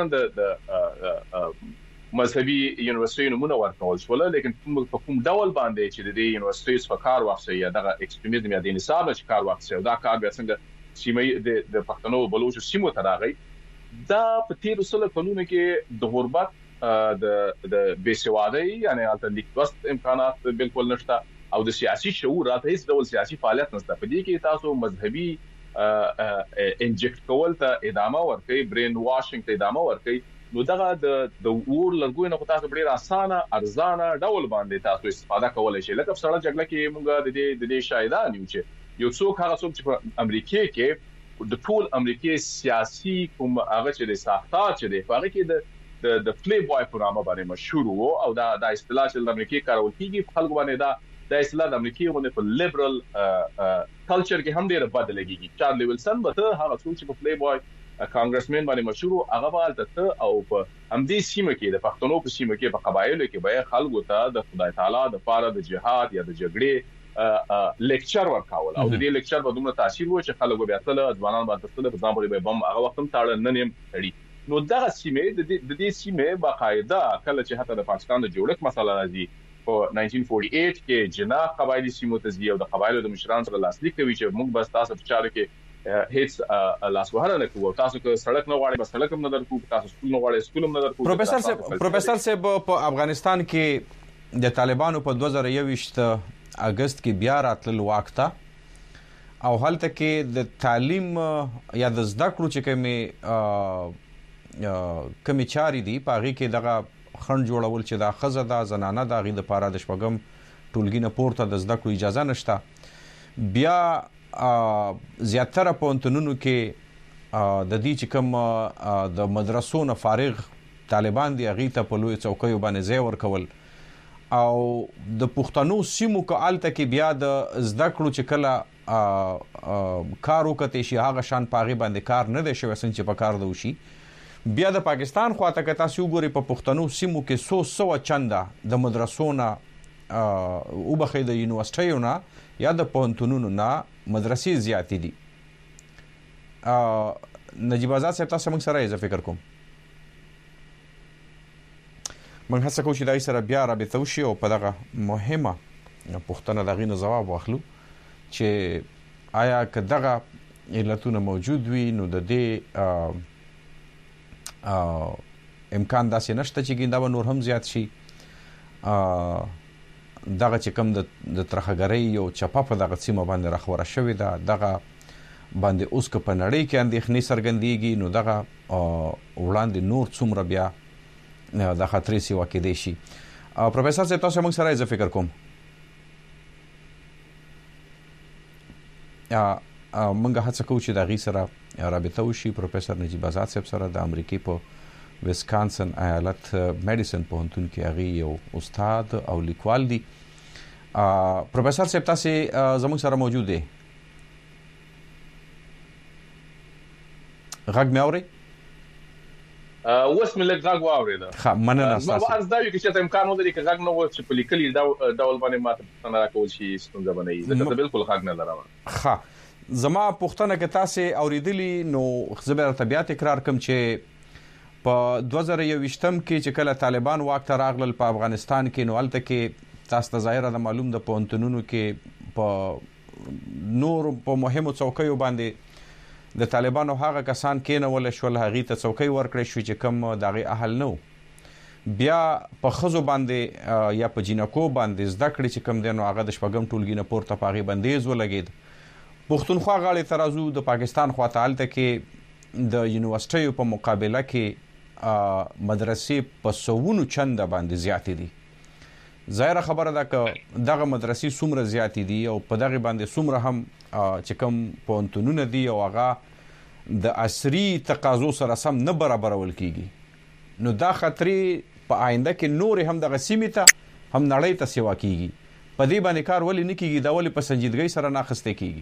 B: د مذهبي یونیورسيټي نمونه ورکول شو لیکن په کوم ډول باندې چې د یونیورسيټي په کار واخصي یا دغه ایکستریمزم یا د نصاب چې کار واخصي دا کار به څنګه سیمه د پښتنو بلوچو سیمو ته راغی دا په تیر وسله قانون کې د غربت د بیسوادي یعنی الته لیکوست امکانات بالکل نشته او د سیاسي شعور راته هیڅ ډول سیاسي فعالیت نشته په دې کې تاسو مذهبي انجکټ کول ته ادامه ورکړي برین واشنګ ته ادامه ورکړي نو دغه د ور لرګوي نه تاسو ډیر اسانه ارزانه ډول باندې تاسو استفاده کولای شئ لکه سره جګړه کې موږ د دې شاهدان یو چې یو څوک هغه څوک چې په امریکا کې د ټول امریکای سیاسي کوم هغه چې د ساختار چې د هغه کې د پلی بوای پروګرام باندې مشهور وو او دا اصطلاح چې د امریکای کارول کیږي خلکو باندې دا اصطلاح د امریکای باندې په لیبرل کلچر کې هم ډیره بدل کیږي چارلی ویلسن به هغه څوک چې په پلی بوای کانګرسمن باندې مشهور هغه بالته او په همدې سیمه کې د پښتنو په سیمه کې په قبایلو کې به خلکو ته د خدای تعالی د پاره د جهاد یا د جګړې لیکچر ورکاول او د دې لیکچر په دومره تاثیر و چې خلکو بیا تل ځوانان باندې تل په ځان باندې بم هغه وخت هم تاړه نن هم تړي نو دغه سیمه د دې سیمه باقاعده کله چې حتی د پاکستان د جوړښت مسله راځي په 1948 کې جناح قبایلی سیمو ته ځي او د قبایلو د مشرانو سره لاسلیک کوي چې موږ بس تاسو په چارو کې هیڅ لاسوهنه نه کوو تاسو که سړک نه غواړئ بس سړک هم نه درکو تاسو سکول نه غواړئ سکول هم نه درکو
A: پروفیسور صاحب په افغانستان کې د طالبانو په 2021 اگست کې بیا راتلل واکته او هلته کې د تعلیم یا د زده کړو چې کمی چاري دي پاغي کې دغه خند جوړول چې دا خزه دا زنانه دا غي د پاره د شپږم ټولګي نه پورته د زده کړو اجازه نشته بیا زیاتره پونتونونو کې د دې چې کوم د مدرسو نه فارغ طالبان دي غي ته په لوی چوکیو باندې ځای ورکول او د پښتنو سیمو کالته کې بیا د زده کړو چې کله کار وکړي شي هغه شان پاغي باندې کار نه دی شوی څنګه چې په کار دوشي بیا د پاکستان خواته که تاسو وګورئ په پښتنو سیمو کې 100 چنده د مدرسو نه او بخې د یونیورسيټیو نه یا د پونتونونو نه مدرسې زیاتې دي نجیب آزاد صاحب تاسو موږ سره یې فکر کوم موږ هڅه کوو چې دای سره بیا رابطه وشي او په دغه مهمه پوښتنه دغه نه جواب واخلو چې آیا که دغه علتونه موجود وي نو د دې امکان داسې نشته چې ګیندا به نور هم زیات شي دغه چې کوم د ترخګرۍ یو چپه په دغه سیمه باندې راخوره شوې ده دغه باندې اوس که په نړۍ کې اندېښنې څرګندېږي نو دغه وړاندې نور څومره بیا د خطرې سیوا کېدی شي پروفیسور صاحب تاسو موږ سره یې فکر کوم منګه هڅه کوو چې د غي سره رابطه وشي پروفیسور نجیب آزاد صاحب سره د امریکای په ویسکانسن ایالت میډیسن پوهنتون کې هغه یو استاد او لیکوال دي پروفیسور صاحب تاسو زموږ سره موجود دي غږ مې اوري
B: اوس مې لږ غږ واورېده
A: ها مننه تاسو
B: ما ارز دا یو کې چې امکان ولري چې غږ نه و چې په لیکلي ډول باندې ماته څنګه راکول شي ستونزه باندې ځکه بالکل غږ نه لرم
A: ها زما پوښتنه کې تاسو اوریدلی نو زبر طبيعت اقرار کوم چې په 2021 کې چې کله طالبان واک ته راغلل په افغانستان کې نو الته کې تاسو ته ظاهر ده معلوم ده پونتونونو کې په نور په مهمو چوکیو باندې د طالبانو هغه کسان کېنول شول هغه ته څوکۍ ورکړې شو چې کم دغه اهل نو بیا په خزو باندې یا په جنکو باندې زده کړې چې کم دینو هغه د شپږم ټولګي نه پورته پاغي بندیز ولګید. پښتونخوا غاړي ترازو د پاکستان خواته حالت کې د یونیورسيټیو په مقابله کې مدرسې په سوونو چنده باندې زیاتې دي. ظاهره خبره ده که دغه مدرسې څومره زیاتې دي او په دغه باندې څومره هم چې کم پوهنتونونه دي او هغه د عصري تقاضو سره سم نه برابرول کیږي، نو دا خطرې په آینده کې نور هم د غسیمه ته هم نړۍ ته سیوا کیږي. په دې باندې کار ولې نه کیږي؟ دا ولې په سنجیدګۍ سره نه اخیسته کیږي؟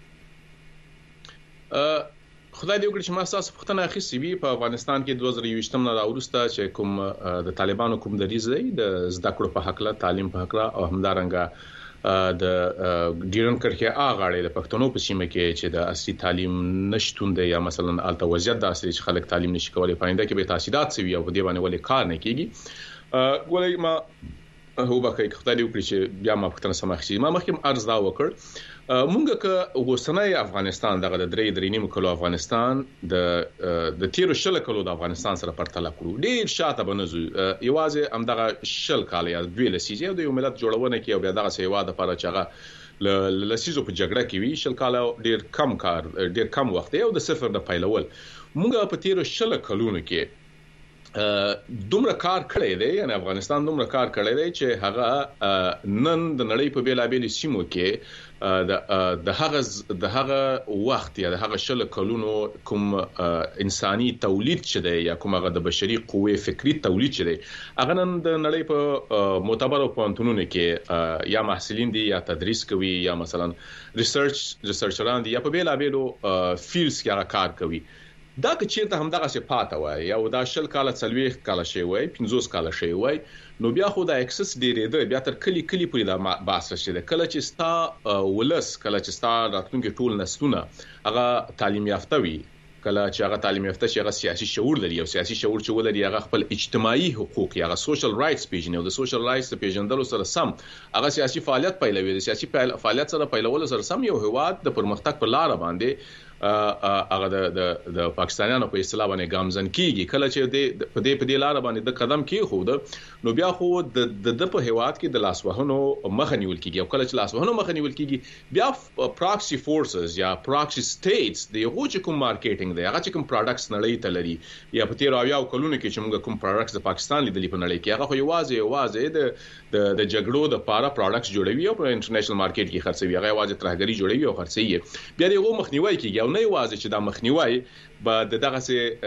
B: خدای دې وکړي چې ما تاسو پوښتنه اخیستې وي. په افغانستان کې 2020 نه راوروسته چې کوم د طالبانو کوم دریځ دی د زده کړو په حق له تعلیم په حق له او همدارنګه د ډیرن کرخه اغاړي د پښتنو په سیمه کې چې د اصلي تعلیم نشټون دی یا مثلا الته وضعیت د اصلي چې خلک تعلیم نشي کولای پاینده کې به تاسیدات سوي او په دې باندې ولې کار نه کیږي. ګولې ما هو به کوي خدای دې وکړي چې بیا ما پښتنه سمخشي. ما مخکې عرض دا وکړ مونږ که وسنۍ افغانستان دغه د درې نیم کلو افغانستان د تیرو شل کلو د افغانستان سره پرتله کړو ډیر شاته بنزو یوازې هم دغه شل کال یا دوی لسیزه د یو ملت جوړونه کې او بیا دغه سیوا د لپاره چغه لسیزو په جګړه کې وی شل کال ډیر کم وخت او د صفر د پایلول مونږ په تیرو شل کلونو کې دومره کار کړی دی یعنی افغانستان دومره کار کړی دی چې هغه نن د نړۍ په بیلابېلو سیمو کې د هغه وخت یا د هغه شل کلونو کوم انساني تولید چي یا کوم هغه د بشري قوې فکری تولید چي هغه نن د نړۍ په معتبرو پوهنتونونو کې یا محصلین دي یا تدریس کوي یا مثلا ریسرچران دي یا په بیلابېلو فیلډز کې هغه کار کوي. دا که چیرته هم دغه څه پاته وای یا دا شل کاله څلويخ کاله شي وای 50 کاله شي وای نو بیا خو دا اکسس ډیرې ده بیا تر کلی پورې دا باسه شي کله چې ستا ولس کله چې ستا راتلونکي ټول نسلونه هغه تعلیم یافته وي کله چې هغه تعلیم یافته شي هغه سیاسي شعور لري او سیاسي شعور چې ولري هغه خپل اجتماعي حقوق یا سوشل رائټس پیژني او د سوشل رائټس پیژندلو سره سم هغه سیاسي فعالیت پیلوي د سیاسي فعالیت سره پیلول سره سم یو هواد د پرمختګ په لار باندې هغه د پاکستانیانو په اصطلاح باندې ګامزن کیږي. کله چې په دې لار باندې د قدم کې خو نو بیا خو د په هواد کې د لاسوهنو مخه نیول کیږي او کله چې لاسوهنو مخه نیول کیږي بیا پراکسي فورسز یا پراکسي سټیټس د یو چې کوم مارکیټینګ دی هغه چې کوم پروډکټس نړۍ ته لري یا په تیر اویا کلونو کې چې موږ کوم پروډکټس د پاکستان لیدلې په نړۍ کې هغه خو یوازې د جګړو د پاره پروډکټس جوړوي او په انټرنیشنل مارکیټ کې خرڅوي هغه یوازې ترهګری جوړوي او خرڅوي بیا دغه مخنیوي کیږي نه یوازې چې دا مخنیوي به دغه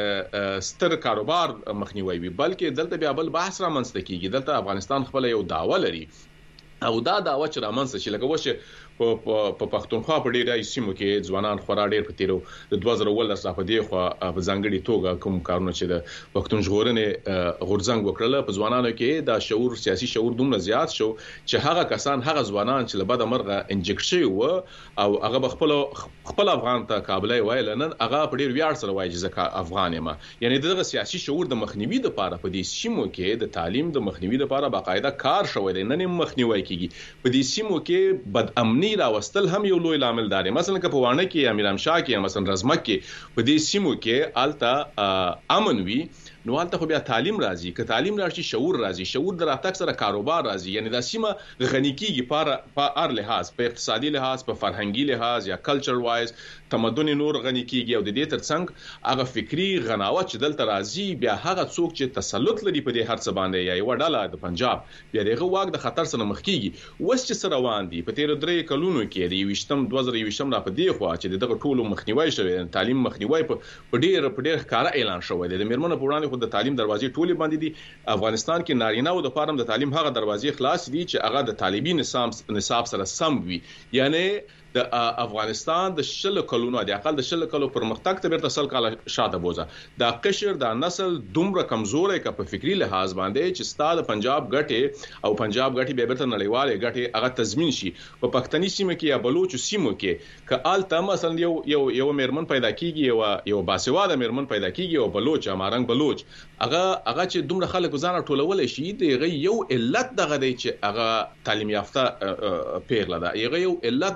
B: سه ستر کاروبار مخنیوي وي بلکې دلته بیا بل بحث را منځته کیږي. دلته افغانستان خپل یو داوا لري او دا داوا چې را منځته شي لکه وشه په پښتونخوا په ډیرای سیمو کې ځوانان خورا ډیر په تیرو د 2010 څخه په دی خو په ځنګړي توګه کوم کارونه چې د پښتون ژغورنې غورځنګ وکړل په ځوانانو کې دا شعور سیاسي شعور دومره زیات شو چې هغه کسان هغه ځوانان چې لبد مرغه انجکټ شي او هغه خپل افغان ته قابلیت وایل نن هغه په ډیر ویاړ سره وایي چې افغان یم یعنی دغه سیاسي شعور د مخنیوي لپاره په دې سیمو کې د تعلیم د مخنیوي لپاره باقاعده کار شوی دی نن مخنیوي کیږي په دې سیمو کې بد امنی راوستل هم یو لوی لامل دی. مثلا که په وانه کې امیر شاه کې مثلا رزمک کې په دې سیمو کې الته امن وی نو الته خو بیا تعلیم راځي که تعلیم راشي شعور راځي شعور د راتګ سره کاروبار راځي یعنی د سیمه غنی کیږي په هر لحاظ په اقتصادي لحاظ په فرهنګي لحاظ یا کلچر وایز تمدن نور غنی کیږي او د دې ترڅنګ هغه فکری غناوت چې دلته راځي بیا هغه څوک چې تسلط لري په دې هر څه باندې یا یو ډله د پنجاب بیا دغه واګ د خطر سره مخ کیږي وس چې سره روان دي په تیر درې کلونو کې د 2020 را په دی خو چې دغه ټولو مخنیوي شوی تعلیم مخنیوي په ډیر ښکارا اعلان شوی دی د میرمنو په وړاندې خو د تعلیم دروازې ټولې باندې دي افغانستان کې نارینه او د فارم د تعلیم هغه دروازې خلاص دي چې هغه د طالبي نصاب سره سم وي یعنی د افغانستان د شل کلونو د اقل د شل کلو پرمختګ ته بیرته سل کال شاته بوزا دا قشر د نسل دومره کمزورې ک په فکری لحاظ باندې چې ستاد پنجاب غټي او پنجاب غټي به بیرته نړیواله غټي هغه تضمین شي په پښتني سیمه کې یا بلوچ سیمه کې ک آلته مثلا یو میرمن پیدا کیږي یو باسواده میرمن پیدا کیږي او بلوچ امارنګ بلوچ هغه چې دومره خلک ځان ټولول شي دغه یو علت دغه دی چې هغه تعلیم یافته پیغله ده یو علت دغه دی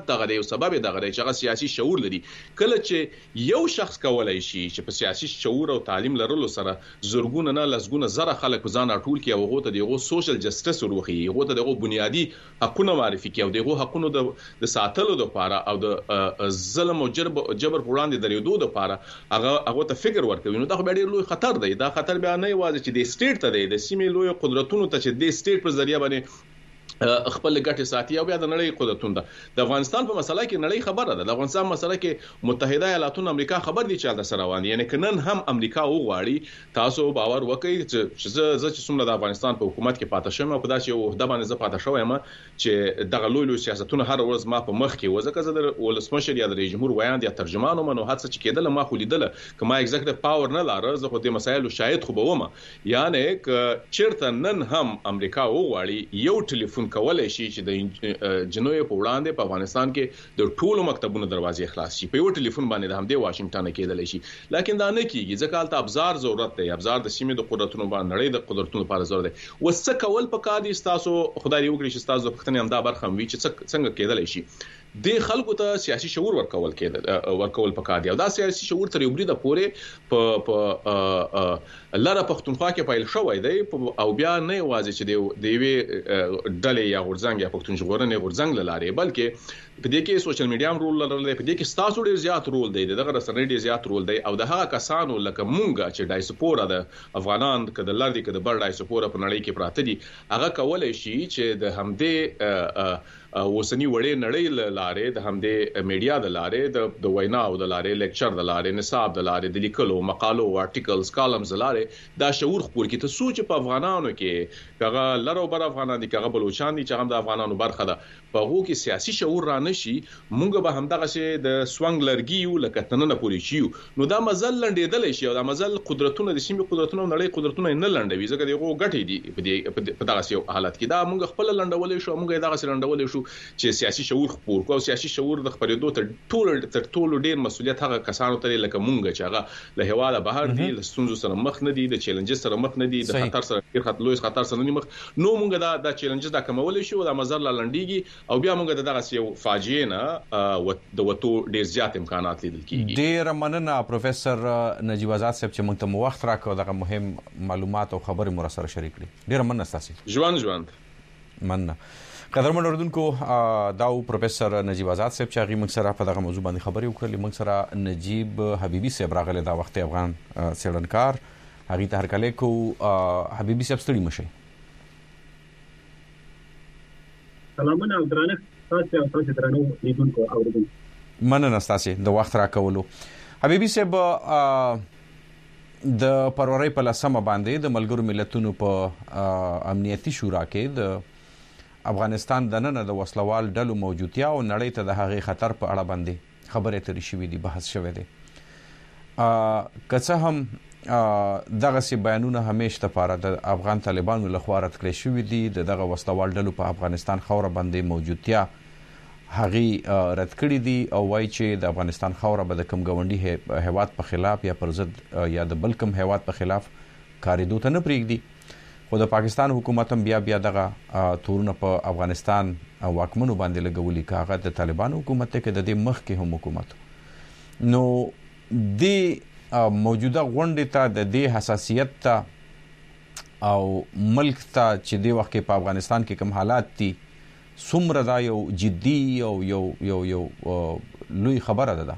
B: یو سبب دغه دی چې هغه سیاسي شعور لري. کله چې یو شخص کولای شي چې په سیاسي شعور او تعلیم لرلو سره زورګونه نه لسګونه زره خلک ځان راټول کړي او هغه ته دغه سوشل جسټس ورخي، هغه ته دغه بنیادی حقوقونه معرفي کړي او دغه حقوقونه د ساتلو لپاره او د ظلم او جبر وړاندې درېدو لپاره هغه ته فکر ورکوي. نو دا خو ډېر لوی خطر دی. دا خطر بیا نه یوازې چې د سټیټ ته دی، د سیمې لوی قدرتونو ته چې د سټیټ په ذریعہ باندې خپل ګټه ساتي او بیا د نړۍ قدرتونه. د افغانستان په مسله کې نړۍ خبره ده. د افغانستان مسله کې متحده ایالاتونو امریکا خبر دي چې د سره روان، یعنی کنن هم امریکا وغواړي تاسو باور وکړئ چې زه چې څومره د افغانستان په حکومت کې پاتې شوم او په داسې یو وحده باندې زه پاتې شوم چې دغه لوی سیاستونه هر ورځ ما په مخ کې وځکه زه د ولسمشر یا د رئیس جمهور ویاند یا ترجمان ومنو هڅه چې کېدل ما خو لیدل کما ایگزیکټیو پاور نه لاره زه خو د مسایلو شاهد خو به ومه. یعنی چیرته نن هم امریکا وغواړي یو ټلیفون کولای شي چې د جنوب په وړاندې په افغانستان کې د ټولو مکتبونو دروازې خلاص شي، په یو ټلیفون باندې د همدې واشنگټن کېدل شي. لکه دا نه کیږي ځکه حالت ابزار ضرورت دی، ابزار د سیمې د قدرتونو باندې نړۍ د قدرتونو لپاره ضرورت دی. وسه کول پکار دي تاسو خدای یو کړی چې تاسو د پښتنې هم دا برخه وي چې څنګه کېدل شي د خلکو ته سیاسي شعور ورکول پکار دی. او دا سیاسي شعور تر یو بریده پورې په لاره پښتونخوا کې پایل شوی دی او بیا نه یوازې چې د یوې ډلې یا غورځنګ یا پښتون ژغورنې غورځنګ لاره، بلکې په دې کې سوشل میډیا هم رول لري، په دې کې ستاسو ډیر زیات رول دی، دغه رسنۍ ډیر زیات رول دی. او د هغه کسانو لکه مونږه چې ډایسپورا د افغانان کده لار دي کده بر ډایسپورا په نړۍ کې پراته دي، هغه کولای شي چې د همدې وسنی وړې نړۍ لاره د همدې میډیا د لاره د وینا او د لاره لیکچر د لاره نصاب د لاره د لیکلو مقالو آرټیکلز کالمز د لاره دا شعور خپور کی ته سوچ په افغانانو کې کغه لرو بر افغانان دي کغه بلوچستان دي چې هم د افغانانو برخه ده په هغه کې سیاسي شعور را نشي مونږ به همدغه شی د سوانګ لرګیو لکه تننه پوری شيو. نو دا مزل لنډېدل شي او دا مزل قدرتونه د سیمې قدرتونه نړۍ قدرتونه نه لنډوي ځکه دغه غټي دي په دغه حالت کې دا مونږ خپل لنډولې شو مونږ دغه لنډولې شو چې سیاسي شعور خپور کو او سیاسي شعور د خبرېدو تر ټولو ډیر مسولیت هغه کسانو ته لکه مونږ چې هغه له هواله بهر دي له ستونزو سره مخ نه دي د چیلنجز سره مخ نه دي د خطر سره لوی خطر سره نه مخ. نو مونږ دا چیلنجز دا کومول شو دا مزر لاندېږي او بیا مونږ دغه یو فاجعه نه د وته ډیر زیات امکانات لیدل کیږي.
A: ډیر مننه پروفیسور نجیب آزاد صاحب چې مونږ ته وخت راکړو دغه مهم معلومات او خبرې مو سره شریک کړې. ډیر مننه تاسو.
B: ژوند
A: مننه. قدرمن اوردونکو داو پروفیسور نجیب آزاد صاحب چې هغه موږ سره په دغه موضوع باندې خبرې وکړلې. موږ سره نجیب حبیبي صاحب راغله دا وخت افغان څېړنکار هغه ته هرکلی کو. حبیبي صاحب ستړي مشئ.
D: سلامونه درنه تاسو درنو لیدونکو اوریدونکو
A: مننه تاسو د وخت راکولو. حبیبي صاحب د پرورۍ په لسمه باندې د ملګرو ملتونو په امنیتي شورا کې د افغانستان د نن د وسلوال ډلو موجودیت او نړۍ ته د هغې خطر په اړه باندې خبرې ترې شوې دي، بحث شوی دی. که څه هم دغه سي بیانونه همیشه لپاره د افغان طالبانو لخوا رد کړی شوی دي، دغه وسلوال ډلو په افغانستان خوره باندې موجودیت هغه رد کړی دي او وایي چې د افغانستان خوره به د کوم ګاونډي هیواد په خلاف یا پر ضد یا د بل کوم هیواد په خلاف کاریدو ته نه پرېږدي. خو د پاکستان حکومت هم بیا دغه تورونه په افغانستان واکمنو باندې لګولي کاغه د طالبانو حکومت ته کې د دې مخ کې هم حکومت. نو د موجوده غونډې ته د دې حساسیت ته او ملک ته چې د وخت په افغانستان کې کوم حالات دي څومره دا یو جدي او یو لوی خبره ده.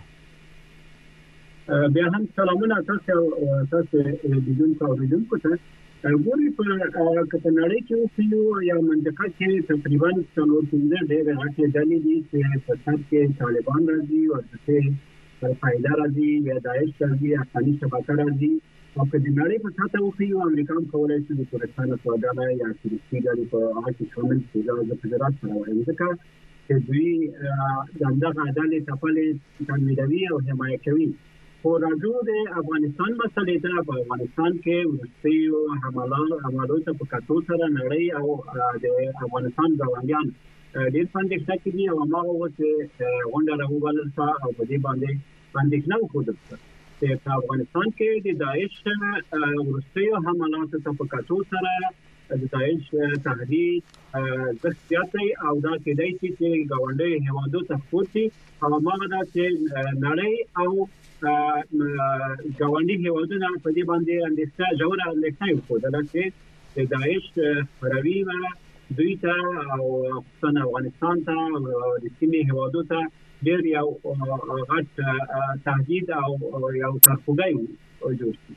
D: بیا هم سلامونه تاسو لیدونکو ته ګوري په نړۍ کې اوسېو یا منطقه کې تقریبا څلور پنځه ډېرې هټې ډلې دي چې په سر کې طالبان راځي ورپسې القاعده راځي یا داعش راځي افغاني شبکه راځي او که د نړۍ په سطحه اوسېو امریکا هم کولی شي د ترکستان افغانانو یا فلسطین ډلې په هغه کې شامل کړي د فدرات سره وایم ځکه چې دوی د همدغه ډلې تپلې تنویدوي او حمایه کوي. خو راځو د افغانستان مسلې ته په افغانستان کې وروستیو حملو ته په کتو سره نړۍ او د افغانستان ګاونډیان ډېر په اندېښنه کې دي او هماغه چې غونډه راوبلل شوه او په دې باندې اندېښنه وښودل شوه چې په افغانستان کې د داعش وروستیو حملاتو ته په کتو سره د داعش تهدید زیاتې او دا کېدای شي چې ګاونډي هیوادو ته پورتي او هغه دا چې نړۍ او ګاونډي هیوادونه په دې باندې اندېښنه ژوره اندېښنه وکړه چې د داعش روي دوی ته او خصوصا افغانستان ته د سیمې هیوادو ته ډېر یو غټ تهدید او یو ترخوګي جوړ شي.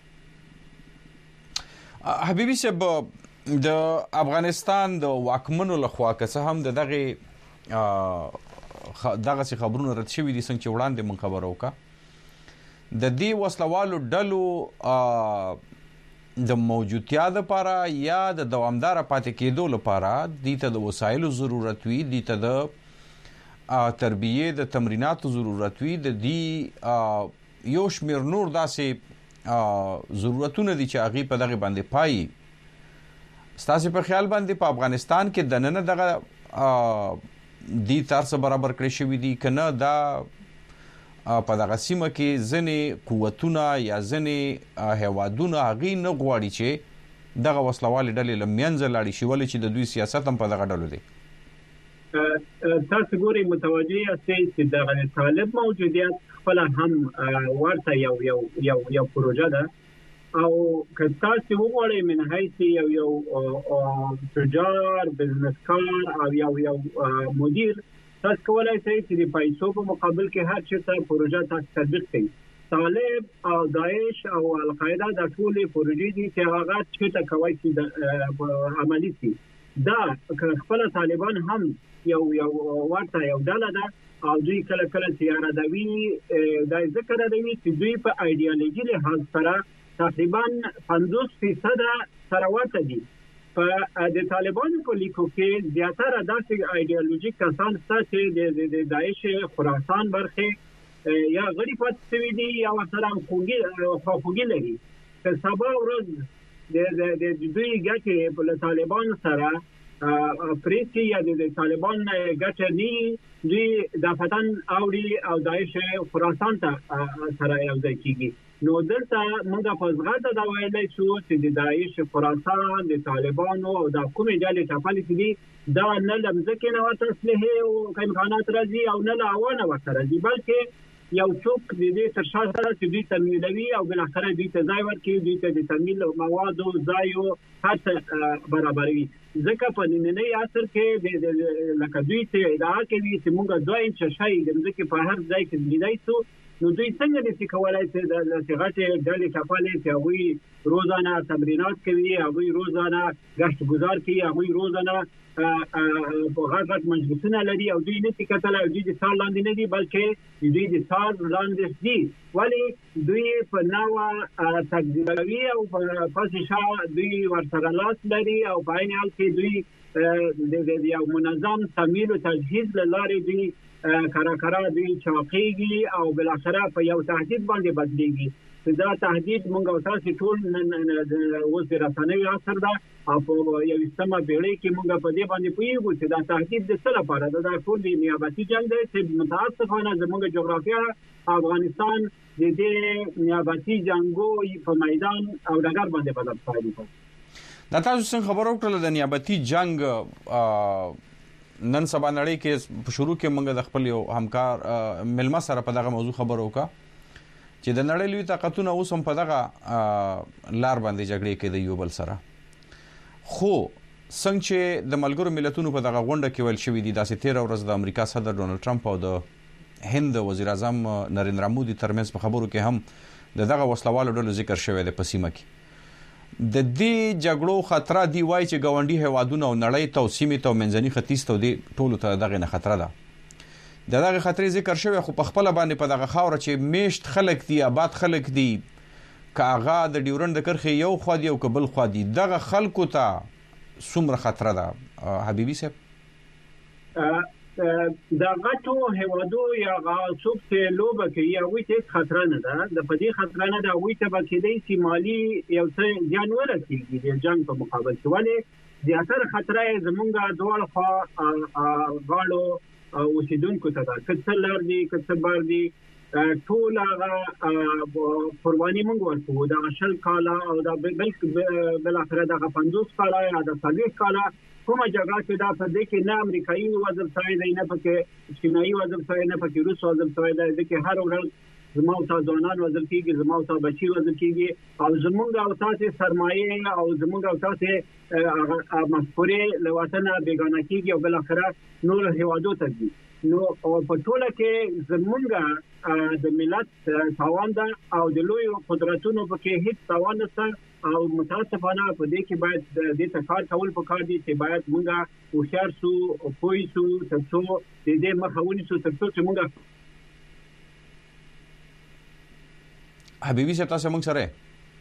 A: حبیبي صاحب د افغانستان د واکمنو لخوا که څه هم دغه خبرونه رد شوي دي څنګه چې وړاندې من خبرو وکړه د دې وسلوالو ډلو د موجودتیا لپاره یا د دوامدار پاتې کېدو لپاره د وسایلو ضرورت وي د تربیه د تمریناتو ضرورت وي د دې یو شمیر نور داسې ضرورتونه دي چې هغه په دغه باندې پای ستاسو په خیال باندې په افغانستان کې د نن دغه دي ترڅ برابر کړی شوی دي کنه دا په دغه سیمه کې ځنې قوتونه یا ځنې هوادونه هغه نه غواړي چې دغه وسلوالې ډلې لمنځه لاړې شي ولې چې د دوی سیاست هم په دغه ډلو دی.
D: تاسو ګورئ متوجه یاست چې د طالب موجودیت خپل هم ورته یو پروژه ده او که تاسو وګورئ من حیث یو تجار بزنسکار او یو مدیر تاسو کولای شئ چې د پیسو په مقابل کې هر څه ته پروژه تاسو تطبیق کړئ. طالب او داعش او القاعده د ټولې پروژې دي چې هغه څه ته کوي چې عملي شي. دا خپل طالبان هم یو ورته یو ډله ده او دوی کله سیاردوي د ذکر دوی چې دوی په ایډیالوژي له حال سره تقریبا 50% سره ورته دي. په د طالبانو په لیکو کې زیاتره داسې ایډیالوژیک کسان چې د داعش خراسان برخه یا غړي پاتې شوي دي یا سره خوږی لري. که سبا ورځ د دوی ګټې په طالبانو سره پریسي یا د طالبان ګټه ني دوی د فتن اوړي او داعش خراسان ته سره یو ځای کیږي. نو دلته موږ په ځغاته دا ویلای شو چې د داعش خراسان د طالبانو او د کومې ډلې ټاپلې دي دا نه لمزکه نه ورته اسلحه او امکانات راځي او نه لاوانه ورته راځي بلکې یو څوک د دې تر شا سره چې دوی تمویلوي او بالاخره دوی ته ځای ورکوي دوی ته د تمویل موادو ځایو هر څه برابروي. ځکه په نننۍ عصر کې لکه دوی ته ادعا کوي چې موږ 2 انچه شی د ځکه په هر ځای کې لیدای شو. نو دوی څنګه د کولای شي د غټې ډلې کفالې چې هغوی روزانه تمرینات کوي هغوی روزانه گشت گذار کوي هغوی روزانه په غټ مجلسونه لري او دوی نه کتل او دوی د سال لاندې نه دي بلکې دوی د سال لاندې دي ولی دوی په نوو تقدیروي او په پاسشا دوی ورسره لاس لري او په عین حال کې دوی د یو منظم تمویل او تجهیز لاره دوی کارا دوی چاقیږي او بالاخره په یو تهدید باندې بدلیږي. دا تهدید مونږ او تاسو ټول اوس د رسنیو اثر ده او په یو سمه بیړۍ کې مونږ په دې باندې پوهیږو چې دا تهدید د څه لپاره ده. دا ټول د نیابتي جنگ دی چې متاسفانه زموږ جغرافیه افغانستان د دې نیابتي جنگو په میدان او ډګر باندې بدل شوی دی.
A: دا تاسو څنګه خبرو کړل د نیابتي جنگ نن سبا نړۍ کې په شروع کې موږ د خپل یو همکار ملما سره په دغه موضوع خبرو وکړه چې د نړۍ لوی طاقتونه اوس هم په دغه لار باندې جګړې کوي د یو بل سره. خو څنګه چې د ملګرو ملتونو په دغه غونډه کې ویل شوی دی داسې 13 ورځ د امریکا صدر ډونالد ټرمپ او د هند وزیر اعظم نریندرا مودي ترمنځ په خبرو کې هم دغه وسلوالو ډلو ذکر شوی دی په سیمه کې. د دې جګړو خطر دی وای چې ګاونډي هوادونه او نړۍ ته سیمه ته منځني ختیځ ته دی ټولو ته دغه نه خطر ده. دغه خطر ذکر شوی خو په خپل باندې په دغه خاور چې میشت خلک دی آباد خلک دی کاغه د ډیورند کرخه یو خو دی او قبل خو دی دغه خلکو ته څومره خطر ده حبیبي صاحب؟
D: دا غټو هوادو یا غاصوب ته لوبه کوي او هیڅ خطر نه ده. د پدې خطر نه ده وي ته بکیدې چې مالی یو څه جانور کیږي د جنگ په مقابل کې ولی زیاتره خطر زمونږه دوه خوا غاړو اوسیدونکو ته ده کڅ لار دي کڅ بار دي ټول هغه قرباني موږ ورکو دا 10 کاله او دا بل اخر دا 50 کاله یا دا 40 کاله کومه جګړه چې دا په دې کې نه امریکایي وزیر صاحب نه پکې چینایي وزیر صاحب نه پکې روس وزیر صاحب دی چې هر ورځ زموږ او ځوانان وزیر کیږي زموږ او بچي وزیر کیږي او زموږ او تاسو سرمایه او زموږ او تاسو مفکورې له وطن بیگانه کیږي او بل اخر نور هیوادو ته ځي نو په ټوله کې زمونږ د ملت تاوان ده او د لوی قدرتونو پکې هیڅ تاوان نشته او متاسفانه په دې کې باید د دې کار کول پکار دي چې باید مونږه هوښیار سو او پوه سو ترڅو د دې مخه ونیسو ترڅو چې مونږ
A: حبیبي صاحب تاسو موږ سره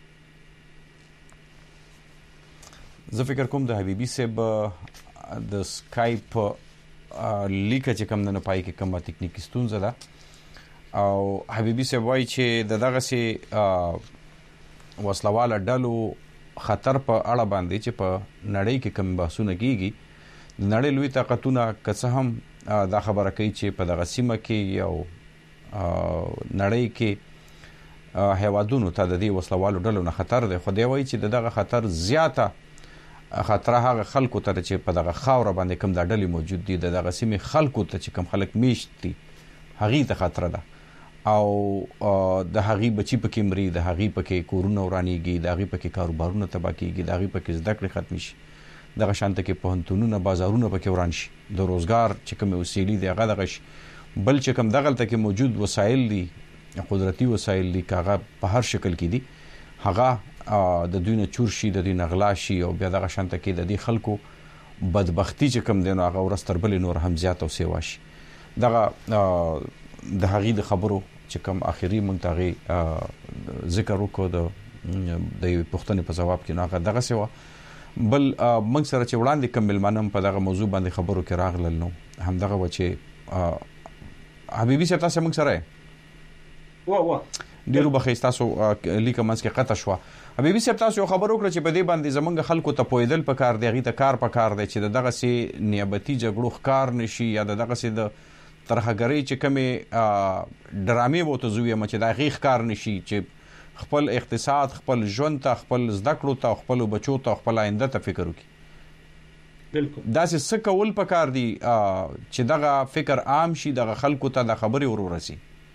A: زه فکر کوم د حبیبي صاحب د سکایپ لیک چې کوم نه پای کې کومه ټکنیکی ستونزه ده او حبیبي صاحب وایي چې دغه سي وسلواله ډلو خطر په اړه باندې چې په نړۍ کې کوم بحثونه کیږي نړۍ لوی طاقتونه که هم دا خبره کوي چې په دغه سیمه کې یو نړۍ کې هیوادونو ته د دې وسلوالو ډلو نه خطر دی خو دی وایي چې دغه خطر زیاته خطر هغه خلکو ته چې په دغه خاور باندې کوم د ډلې موجود دي دغه سیمه خلکو ته چې کوم خلک میشت دي هغه ته خطر ده او د هغه بچی په کې مري د هغه په کې کورونه ورانيږي د هغه په کې کاروبارونه تباہ کیږي د هغه په کې زده کړې ختم شي دغه شانته کې پوهنتونونه بازارونه په کې وران شي د روزګار چې کوم وسیلې دی هغه دغه بل چې کوم دغه ته کې موجود وسایل دي قدرتي وسایل دي هغه په هر شکل کې دي هغه د دوی نه چور شي د دوی نه غلا شي او بیا دغه شانته کې د دې خلکو بدبختی چې کوم دینو هغه ورستربل نور هم زیات او سیوا شي دغه د هغې د خبرو چې کوم اخیری مونږ ته ذکر وکړو د پوښتنې په جواب کې هغه دغه سیوا بل مونږ سره چې وړاندې کوم ملمانم په دغه موضوع باندې خبرو کې راغلل نو هم دغه و چې حبیبي صاحب تاسو مونږ سره
D: وا
A: ډیرو بخښ تاسو لیکه منځ کې قطع شو حبیبي صاحب تاسو خبر وکړه چې په دې باندې زمونږ خلکو ته پویدل پکار دی غي ته کار پکار دی چې دغه سي نیابتي جګړو ښکار نشي یا دغه سي د ترهګری چې کومه ډرامې وو ته زوی مچ د غي ښکار نشي چې خپل اقتصاد خپل ژوند ته خپل زده کړو ته خپل بچو ته خپل آینده ته فکر وکړي
D: بالکل
A: دا څه کول پکار دی چې دغه فکر عام شي دغه خلکو ته د خبري ورورسي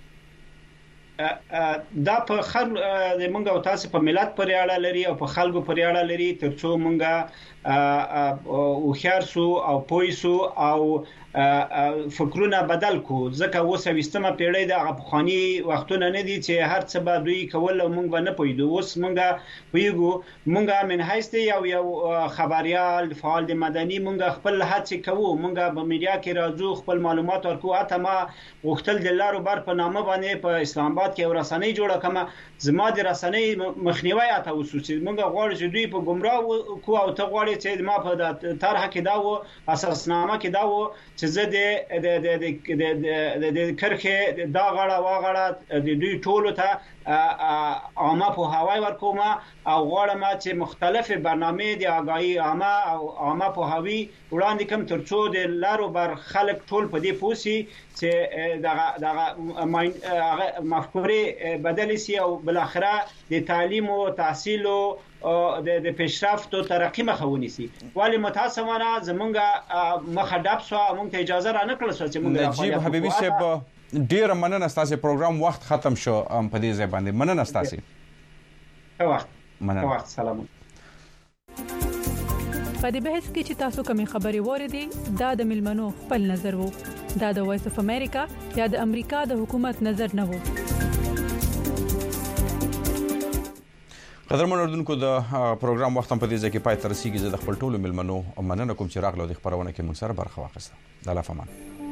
E: دا په د مونږ او تاسو په ملت پورې اړه لري او په خلکو پورې اړه لري ترڅو مونږه او خيار سو او پوي سو او فکرونه بدل کو ځکه اوس 20مه پیړۍ د افغاني وختونه نه دي چې هر څه به دوی کول او مونږ به نه پویدو اوس مونږه پویګو مونږه من هیڅ یو خبريال فعال د مدني مونږ خپل هڅه کوو مونږه په میډیا کې راځو خپل معلومات ورکو اته ما وختل د لارو بر په نامه باندې په اسلام آباد کې ورسنۍ جوړه کما زما د رسنۍ مخنیوي اته وسوسي مونږ غواړو چې دوی په گمراه کو او ته غواړي چې ما په طرح کې دا و اساسنامه کې دا و چې زه د کرخه دا غړه واغړه د دوی ټولو ته عامه په هواي ورکوم او غواړم چې مختلفه برنامه د آگاهی عامه او عامه په هوی وړاندې کوم ترڅو د لارو بر خلک ټول په دې پوسی چې دغه مفکوره بدل شي او بل اخره د تعلیم او تحصیل او د پیشرفت او ترقی مخاوني سي ولی متاسفانه زمونږه مخه ډاب سو مونږ ته اجازه را نه کړل چې مونږ
A: نجیب حبیبي صاحب ډیر مننه تاسو پروګرام وخت ختم شو په دې ځای باندې مننه تاسو
E: وخت سلام
F: په دې بحث کې چې تاسو کومې خبرې وریدي دا د ملمنو خپل نظر وو دا د وایس اف امریکا یا د امریکا د حکومت نظر نه وو
A: قدرمن اردوونکو د پروګرام وخت په دې ځای کې پای تر رسیدي زه د خپل ټولو ملمنو مننه کوم چې راغلو د خبرونه کې موږ سره برخه واخیسته د الله فمان